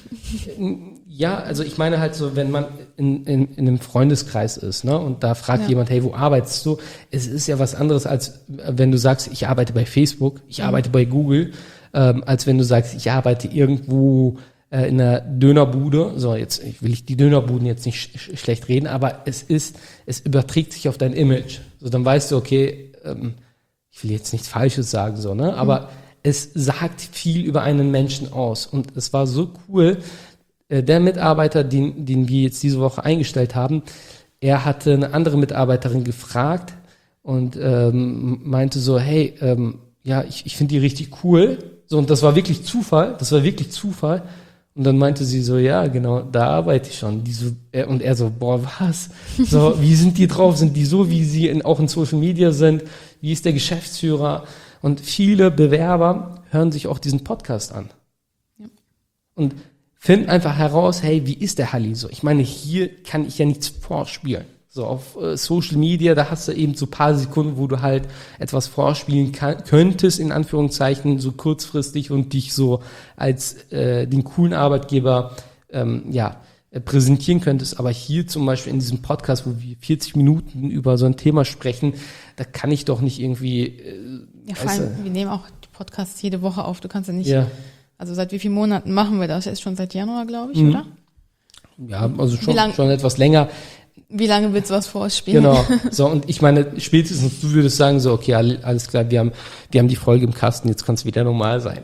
Ja, also ich meine halt so, wenn man in, in, in einem Freundeskreis ist, ne, und da fragt Ja. jemand, hey, wo arbeitest du? Es ist ja was anderes, als wenn du sagst, ich arbeite bei Facebook, ich mhm. arbeite bei Google, ähm, als wenn du sagst, ich arbeite irgendwo äh, in einer Dönerbude. So, jetzt ich will ich die Dönerbuden jetzt nicht sch- schlecht reden, aber es ist, es überträgt sich auf dein Image. So, dann weißt du, okay, ähm, ich will jetzt nichts Falsches sagen, so, ne, aber mhm. es sagt viel über einen Menschen aus. Und es war so cool, äh, der Mitarbeiter, den, den wir jetzt diese Woche eingestellt haben, er hatte eine andere Mitarbeiterin gefragt und ähm, meinte so, hey, ähm, ja, ich, ich finde die richtig cool. So, und das war wirklich Zufall, das war wirklich Zufall. Und dann meinte sie so, ja, genau, da arbeite ich schon. Die so, er, und er so, boah, was? So, wie sind die drauf? Sind die so, wie sie in, auch in Social Media sind? Wie ist der Geschäftsführer? Und viele Bewerber hören sich auch diesen Podcast an. Ja. Und finden einfach heraus, hey, wie ist der Halli so? Ich meine, hier kann ich ja nichts vorspielen. So auf äh, Social Media, da hast du eben so ein paar Sekunden, wo du halt etwas vorspielen kann, könntest, in Anführungszeichen, so kurzfristig und dich so als äh, den coolen Arbeitgeber ähm, ja, äh, präsentieren könntest. Aber hier zum Beispiel in diesem Podcast, wo wir vierzig Minuten über so ein Thema sprechen, da kann ich doch nicht irgendwie... Äh, ja, vor allem, wir nehmen auch die Podcasts jede Woche auf. Du kannst ja nicht... Ja. Also seit wie vielen Monaten machen wir das? Ist schon seit Januar, glaube ich, mhm. oder? Ja, also schon, lang, schon etwas länger. Wie lange willst du was vorspielen? Genau. So, und ich meine, spätestens du würdest sagen so, okay, alles klar, wir haben, wir haben die Folge im Kasten, jetzt kann es wieder normal sein.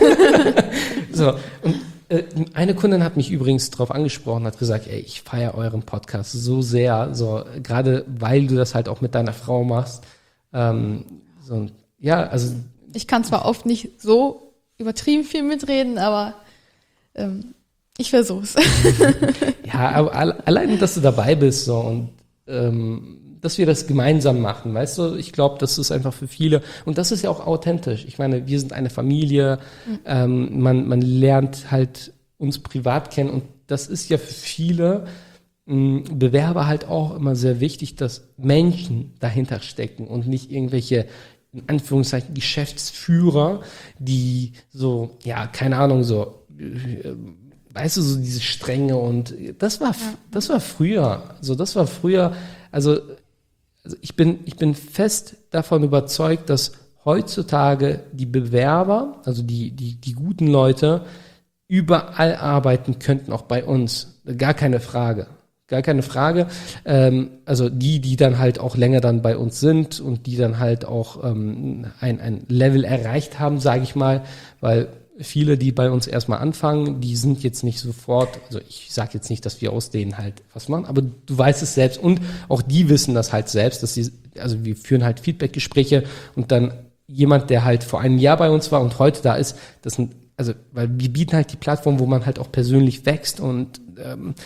So, und äh, eine Kundin hat mich übrigens darauf angesprochen, hat gesagt, ey, ich feiere euren Podcast so sehr, so, gerade weil du das halt auch mit deiner Frau machst. Ähm, so, ja, also. Ich kann zwar oft nicht so übertrieben viel mitreden, aber ähm, ich versuch's. Ja, aber allein, dass du dabei bist so und ähm, dass wir das gemeinsam machen, weißt du, ich glaube, das ist einfach für viele und das ist ja auch authentisch. Ich meine, wir sind eine Familie, mhm. ähm, man, man lernt halt uns privat kennen und das ist ja für viele mh, Bewerber halt auch immer sehr wichtig, dass Menschen dahinter stecken und nicht irgendwelche in Anführungszeichen Geschäftsführer, die so, ja, keine Ahnung, so äh, weißt du, so diese Strenge und das war, ja. das war früher, also das war früher, also, also ich bin, ich bin fest davon überzeugt, dass heutzutage die Bewerber, also die, die, die guten Leute, überall arbeiten könnten, auch bei uns. Gar keine Frage. Gar keine Frage. Ähm, also die, die dann halt auch länger dann bei uns sind und die dann halt auch ähm, ein, ein Level erreicht haben, sage ich mal, weil viele, die bei uns erstmal anfangen, die sind jetzt nicht sofort, also ich sage jetzt nicht, dass wir aus denen halt was machen, aber du weißt es selbst und auch die wissen das halt selbst, dass sie, also wir führen halt Feedbackgespräche und dann jemand, der halt vor einem Jahr bei uns war und heute da ist, das sind, also weil wir bieten halt die Plattform, wo man halt auch persönlich wächst und ähm,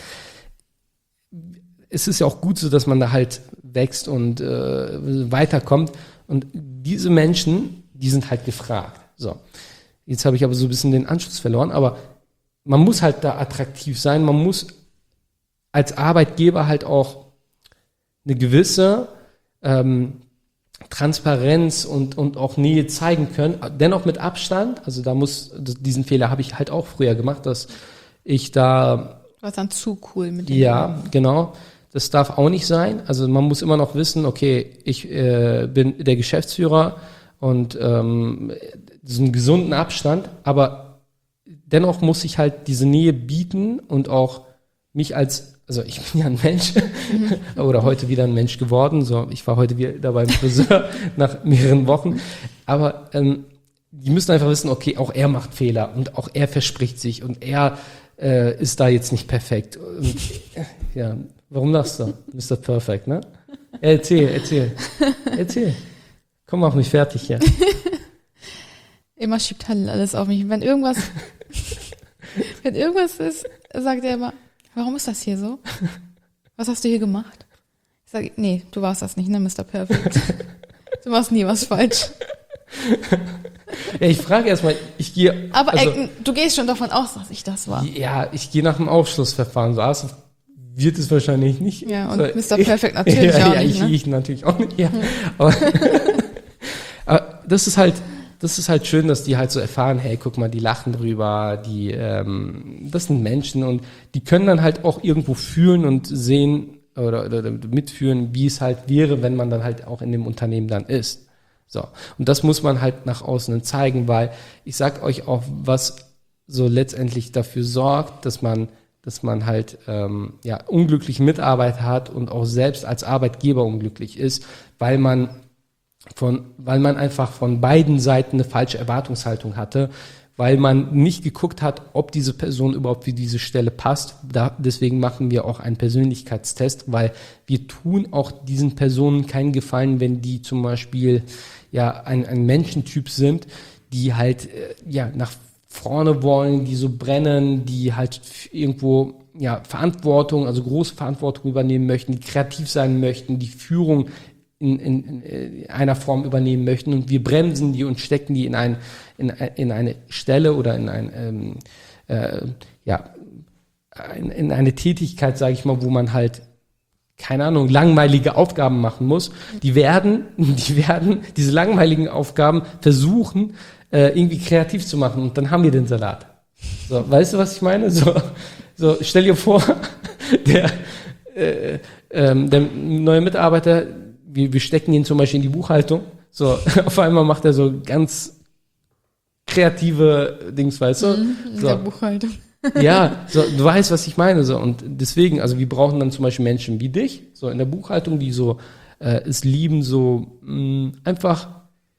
es ist ja auch gut so, dass man da halt wächst und äh, weiterkommt und diese Menschen, die sind halt gefragt. So, jetzt habe ich aber so ein bisschen den Anschluss verloren, aber man muss halt da attraktiv sein, man muss als Arbeitgeber halt auch eine gewisse ähm, Transparenz und, und auch Nähe zeigen können, dennoch mit Abstand, also da muss, diesen Fehler habe ich halt auch früher gemacht, dass ich da... Du warst dann zu cool mit dem. Ja, genau, das darf auch nicht sein, also man muss immer noch wissen, okay, ich äh, bin der Geschäftsführer und ähm, so einen gesunden Abstand, aber dennoch muss ich halt diese Nähe bieten und auch mich als Also ich bin ja ein Mensch mhm. oder heute wieder ein Mensch geworden. So, ich war heute wieder beim Friseur nach mehreren Wochen. Aber ähm, die müssen einfach wissen, okay, auch er macht Fehler und auch er verspricht sich und er äh, ist da jetzt nicht perfekt. Und, ja, warum lachst du, Mister Perfect, ne? Erzähl, erzähl, erzähl. Komm, mach mich fertig hier. Immer schiebt Halil alles auf mich. Wenn irgendwas, wenn irgendwas ist, sagt er immer, warum ist das hier so? Was hast du hier gemacht? Ich sage, nee, du warst das nicht, ne, Mister Perfect. Du machst nie was falsch. Ja, ich frage erstmal, ich gehe... Aber also, äh, du gehst schon davon aus, dass ich das war. Ja, ich gehe nach dem Ausschlussverfahren. So also wird es wahrscheinlich nicht. Ja, und so, Mister Perfect natürlich ja, auch ja, nicht. Ich, ne? ich natürlich auch nicht, ja. Aber, aber das ist halt... Das ist halt schön, dass die halt so erfahren, hey, guck mal, die lachen drüber, die, ähm, das sind Menschen und die können dann halt auch irgendwo fühlen und sehen oder, oder mitführen, wie es halt wäre, wenn man dann halt auch in dem Unternehmen dann ist. So. Und das muss man halt nach außen zeigen, weil ich sag euch auch, was so letztendlich dafür sorgt, dass man, dass man halt, ähm, ja, unglückliche Mitarbeiter hat und auch selbst als Arbeitgeber unglücklich ist, weil man Von, weil man einfach von beiden Seiten eine falsche Erwartungshaltung hatte, weil man nicht geguckt hat, ob diese Person überhaupt für diese Stelle passt. Da, deswegen machen wir auch einen Persönlichkeitstest, weil wir tun auch diesen Personen keinen Gefallen, wenn die zum Beispiel ja ein, ein Menschentyp sind, die halt äh, ja nach vorne wollen, die so brennen, die halt irgendwo ja Verantwortung, also große Verantwortung übernehmen möchten, die kreativ sein möchten, die Führung In, in, in einer Form übernehmen möchten und wir bremsen die und stecken die in, ein, in, in eine Stelle oder in, ein, ähm, äh, ja, in, in eine Tätigkeit, sage ich mal, wo man halt, keine Ahnung, langweilige Aufgaben machen muss. Die werden, die werden diese langweiligen Aufgaben versuchen, äh, irgendwie kreativ zu machen und dann haben wir den Salat. So, weißt du, was ich meine? So, so stell dir vor, der, äh, ähm, der neue Mitarbeiter, Wir, wir stecken ihn zum Beispiel in die Buchhaltung. So, auf einmal macht er so ganz kreative Dings, weißt du? Mhm, in so. der Buchhaltung. Ja, so, du weißt, was ich meine. So. Und deswegen, also wir brauchen dann zum Beispiel Menschen wie dich, so in der Buchhaltung, die so äh, es lieben, so mh, einfach,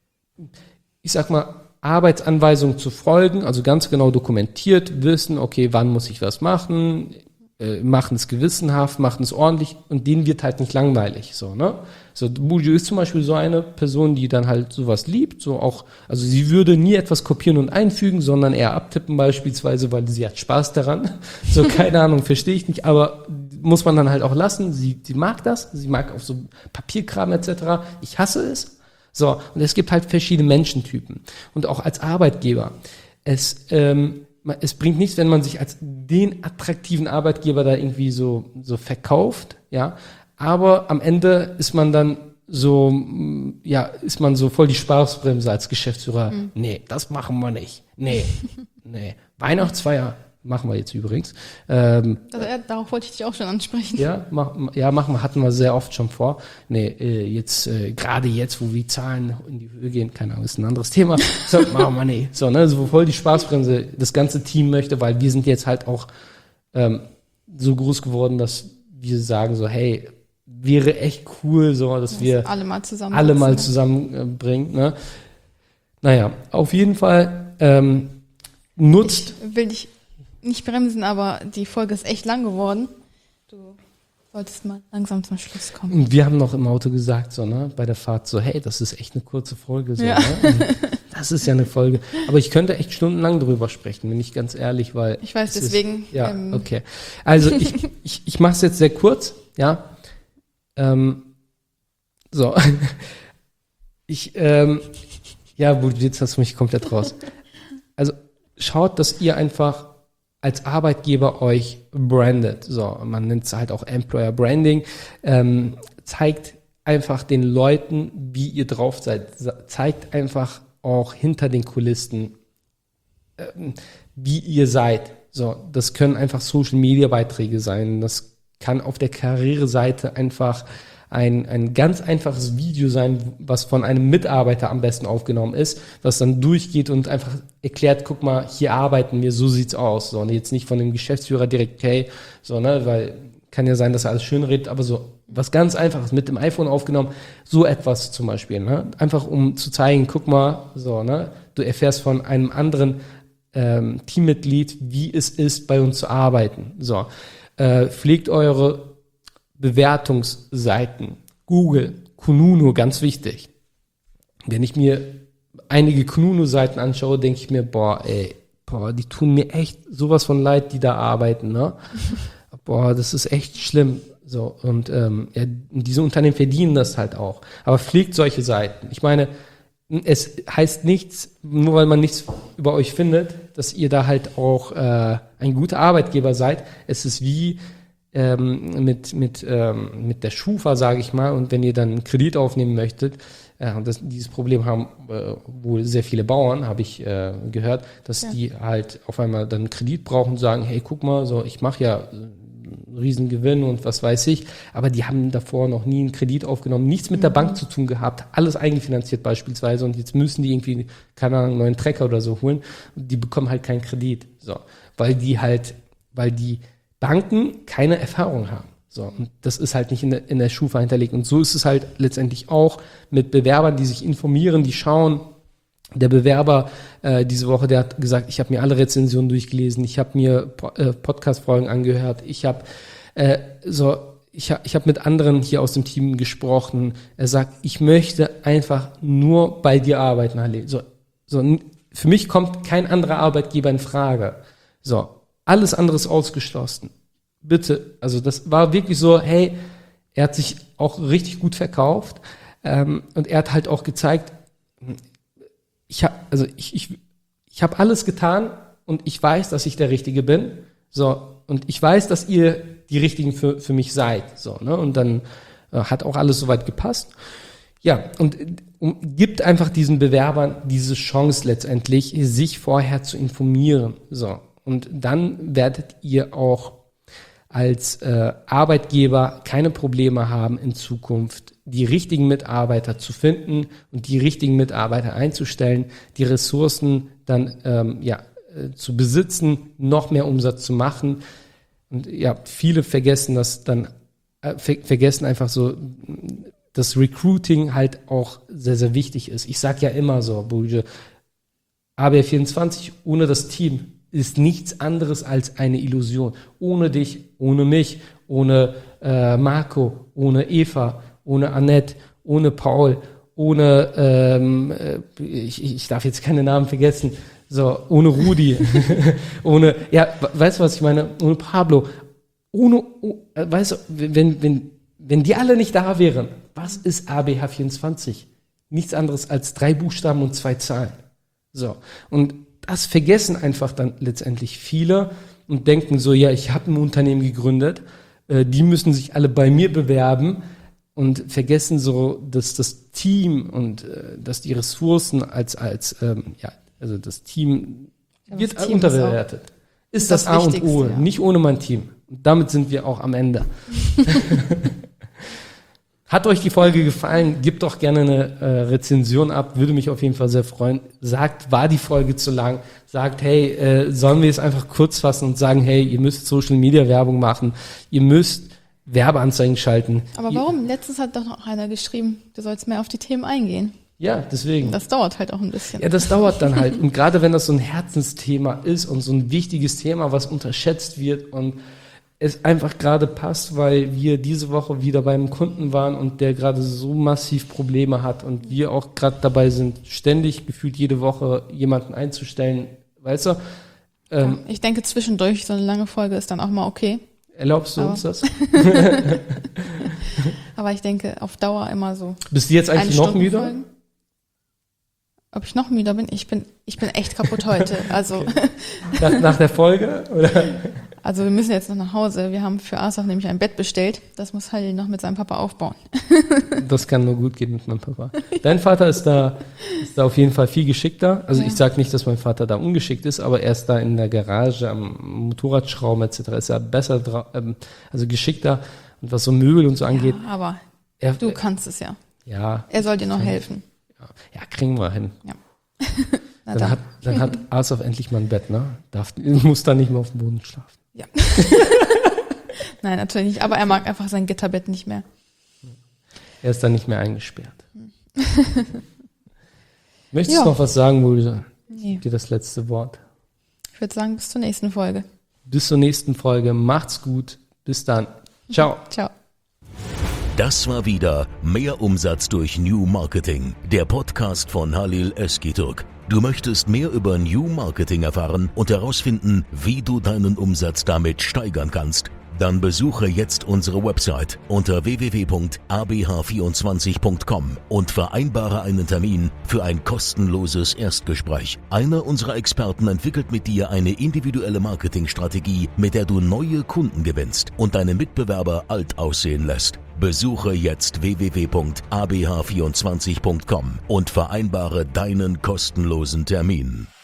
ich sag mal, Arbeitsanweisungen zu folgen, also ganz genau dokumentiert, wissen, okay, wann muss ich was machen, äh, machen es gewissenhaft, machen es ordentlich und denen wird halt nicht langweilig, so, ne? So, Buju ist zum Beispiel so eine Person, die dann halt sowas liebt, so auch, also sie würde nie etwas kopieren und einfügen, sondern eher abtippen beispielsweise, weil sie hat Spaß daran. So, keine Ahnung, verstehe ich nicht, aber muss man dann halt auch lassen. Sie, sie mag das, sie mag auch so Papierkram et cetera. Ich hasse es. So, und es gibt halt verschiedene Menschentypen. Und auch als Arbeitgeber. Es, ähm, es bringt nichts, wenn man sich als den attraktiven Arbeitgeber da irgendwie so, so verkauft, ja. Aber am Ende ist man dann so, ja, ist man so voll die Spaßbremse als Geschäftsführer. Mhm. Nee, das machen wir nicht. Nee, nee. Weihnachtsfeier machen wir jetzt übrigens. Ähm, Also ja, darauf wollte ich dich auch schon ansprechen. Ja, mach, ja, machen wir, hatten wir sehr oft schon vor. Nee, äh, jetzt, äh, gerade jetzt, wo die Zahlen in die Höhe gehen, keine Ahnung, ist ein anderes Thema. So, machen wir nee. So, ne, so voll die Spaßbremse das ganze Team möchte, weil wir sind jetzt halt auch ähm, so groß geworden, dass wir sagen so, hey, wäre echt cool, so, dass Das wir alle mal zusammen alle mal ne? zusammenbringen, ne? Naja, auf jeden Fall ähm, nutzt. Ich will dich nicht bremsen, aber die Folge ist echt lang geworden. Du solltest mal langsam zum Schluss kommen. Wir haben noch im Auto gesagt, so, ne, bei der Fahrt so, hey, das ist echt eine kurze Folge, so, Ja. ne? Das ist ja eine Folge. Aber ich könnte echt stundenlang drüber sprechen, bin ich ganz ehrlich, weil. Ich weiß, es deswegen. Ist, ja, ähm, okay. Also ich, ich, ich mache es jetzt sehr kurz, ja. Ähm, so. Ich, ähm, ja, gut, jetzt hast du mich komplett raus. Also schaut, dass ihr einfach als Arbeitgeber euch brandet. So, man nennt es halt auch Employer Branding. Ähm, zeigt einfach den Leuten, wie ihr drauf seid. Zeigt einfach auch hinter den Kulissen, ähm, wie ihr seid. So, das können einfach Social Media Beiträge sein. Das kann auf der Karriereseite einfach ein, ein ganz einfaches Video sein, was von einem Mitarbeiter am besten aufgenommen ist, was dann durchgeht und einfach erklärt, guck mal, hier arbeiten wir, so sieht's aus. So, und jetzt nicht von dem Geschäftsführer direkt, hey, so, ne, weil kann ja sein, dass er alles schön redet, aber so was ganz Einfaches mit dem iPhone aufgenommen, so etwas zum Beispiel, ne, einfach um zu zeigen, guck mal, so, ne, du erfährst von einem anderen ähm, Teammitglied, wie es ist, bei uns zu arbeiten. So, äh, pflegt eure Bewertungsseiten, Google, Kununu, ganz wichtig. Wenn ich mir einige Kununu-Seiten anschaue, denke ich mir, boah, ey, boah, die tun mir echt sowas von leid, die da arbeiten, ne? Boah, das ist echt schlimm. So, und ähm, ja, diese Unternehmen verdienen das halt auch. Aber pflegt solche Seiten. Ich meine, es heißt nichts, nur weil man nichts über euch findet, dass ihr da halt auch äh, ein guter Arbeitgeber seid. Es ist wie Ähm, mit mit ähm, mit der Schufa, sage ich mal, und wenn ihr dann einen Kredit aufnehmen möchtet, äh, und das, dieses Problem haben äh, wohl sehr viele Bauern, habe ich äh, gehört, dass ja. die halt auf einmal dann einen Kredit brauchen und sagen, hey, guck mal, so ich mache ja einen riesen Gewinn und was weiß ich, aber die haben davor noch nie einen Kredit aufgenommen, nichts mit mhm. der Bank zu tun gehabt, alles eigenfinanziert beispielsweise, und jetzt müssen die irgendwie, keine Ahnung, einen neuen Trecker oder so holen, und die bekommen halt keinen Kredit, so, weil die halt, weil die Banken keine Erfahrung haben. So, und das ist halt nicht in der, in der Schufa hinterlegt. Und so ist es halt letztendlich auch mit Bewerbern, die sich informieren, die schauen. Der Bewerber äh, diese Woche, der hat gesagt, ich habe mir alle Rezensionen durchgelesen, ich habe mir po- äh, Podcast-Folgen angehört, ich habe äh, so, ich habe ich hab mit anderen hier aus dem Team gesprochen. Er sagt, ich möchte einfach nur bei dir arbeiten, Halle. So, so, für mich kommt kein anderer Arbeitgeber in Frage. So. Alles andere ist ausgeschlossen. Bitte, also das war wirklich so, hey, er hat sich auch richtig gut verkauft, ähm, und er hat halt auch gezeigt, ich habe also ich ich ich habe alles getan und ich weiß, dass ich der Richtige bin, so, und ich weiß, dass ihr die Richtigen für für mich seid, so, ne, und dann äh, hat auch alles soweit gepasst. Ja, und um, gibt einfach diesen Bewerbern diese Chance letztendlich, sich vorher zu informieren, so. Und dann werdet ihr auch als äh, Arbeitgeber keine Probleme haben, in Zukunft die richtigen Mitarbeiter zu finden und die richtigen Mitarbeiter einzustellen, die Ressourcen dann ähm, ja äh, zu besitzen, noch mehr Umsatz zu machen. Und ja, viele vergessen das dann, äh, ver- vergessen einfach so, dass Recruiting halt auch sehr, sehr wichtig ist. Ich sag ja immer so, Bulge, A B vierundzwanzig ohne das Team ist nichts anderes als eine Illusion. Ohne dich, ohne mich, ohne äh, Marco, ohne Eva, ohne Annette, ohne Paul, ohne, ähm, äh, ich, ich darf jetzt keine Namen vergessen, so, ohne Rudi, ohne, ja, weißt du, was ich meine? Ohne Pablo, ohne, oh, äh, weißt du, wenn, wenn, wenn die alle nicht da wären, was ist A B H vierundzwanzig? Nichts anderes als drei Buchstaben und zwei Zahlen. So, und das vergessen einfach dann letztendlich viele und denken so, ja, ich habe ein Unternehmen gegründet, äh, die müssen sich alle bei mir bewerben, und vergessen so, dass das Team und äh, dass die Ressourcen als, als ähm, ja, also das Team Ja, wird das Team unterbewertet. ist das, Das A und Wichtigste, O. ja. Nicht ohne mein Team. Und damit sind wir auch am Ende. Hat euch die Folge gefallen? Gebt doch gerne eine äh, Rezension ab. Würde mich auf jeden Fall sehr freuen. Sagt, war die Folge zu lang? Sagt, hey, äh, sollen wir es einfach kurz fassen und sagen, hey, ihr müsst Social Media Werbung machen. Ihr müsst Werbeanzeigen schalten. Aber ihr, warum? Letztens hat doch noch einer geschrieben, du sollst mehr auf die Themen eingehen. Ja, deswegen. Das dauert halt auch ein bisschen. Ja, das dauert dann halt. Und gerade wenn das so ein Herzensthema ist und so ein wichtiges Thema, was unterschätzt wird und es einfach gerade passt, weil wir diese Woche wieder beim Kunden waren und der gerade so massiv Probleme hat und wir auch gerade dabei sind, ständig gefühlt jede Woche jemanden einzustellen, weißt du? Ähm, Ich denke, zwischendurch so eine lange Folge ist dann auch mal okay. Erlaubst du Aber- uns das? Aber ich denke, auf Dauer immer so. Bist du jetzt eigentlich noch Eine-Stunden- müder? Folgen. Ob ich noch müder bin? Ich bin, ich bin echt kaputt heute. Also, Nach, nach der Folge? Oder? also wir müssen jetzt noch nach Hause. Wir haben für Asaf nämlich ein Bett bestellt. Das muss Halil noch mit seinem Papa aufbauen. Das kann nur gut gehen mit meinem Papa. Dein Vater ist da, ist da auf jeden Fall viel geschickter. Also Ja. ich sage nicht, dass mein Vater da ungeschickt ist, aber er ist da in der Garage am Motorradschrauben et cetera ist er besser dra- ähm, also geschickter. Und was so Möbel und so angeht, Ja, aber er, du kannst es ja. ja, Er soll dir noch helfen. ja, kriegen wir hin. Na Dann, dann. hat, dann hat Asaf endlich mal ein Bett, ne? Darf, muss da nicht mehr auf dem Boden schlafen. Ja. Nein, natürlich nicht. Aber er mag einfach sein Gitterbett nicht mehr. Er ist da nicht mehr eingesperrt. Möchtest Ja. du noch was sagen, Mulde? Nee. Dir das letzte Wort. Ich würde sagen, bis zur nächsten Folge. Bis zur nächsten Folge. Macht's gut. Bis dann. Ciao. Ciao. Das war wieder Mehr Umsatz durch New Marketing, der Podcast von Halil Özgürtürk. Du möchtest mehr über New Marketing erfahren und herausfinden, wie du deinen Umsatz damit steigern kannst? Dann besuche jetzt unsere Website unter w w w punkt a b h vierundzwanzig punkt com und vereinbare einen Termin für ein kostenloses Erstgespräch. Einer unserer Experten entwickelt mit dir eine individuelle Marketingstrategie, mit der du neue Kunden gewinnst und deine Mitbewerber alt aussehen lässt. Besuche jetzt w w w punkt a b h vierundzwanzig punkt com und vereinbare deinen kostenlosen Termin.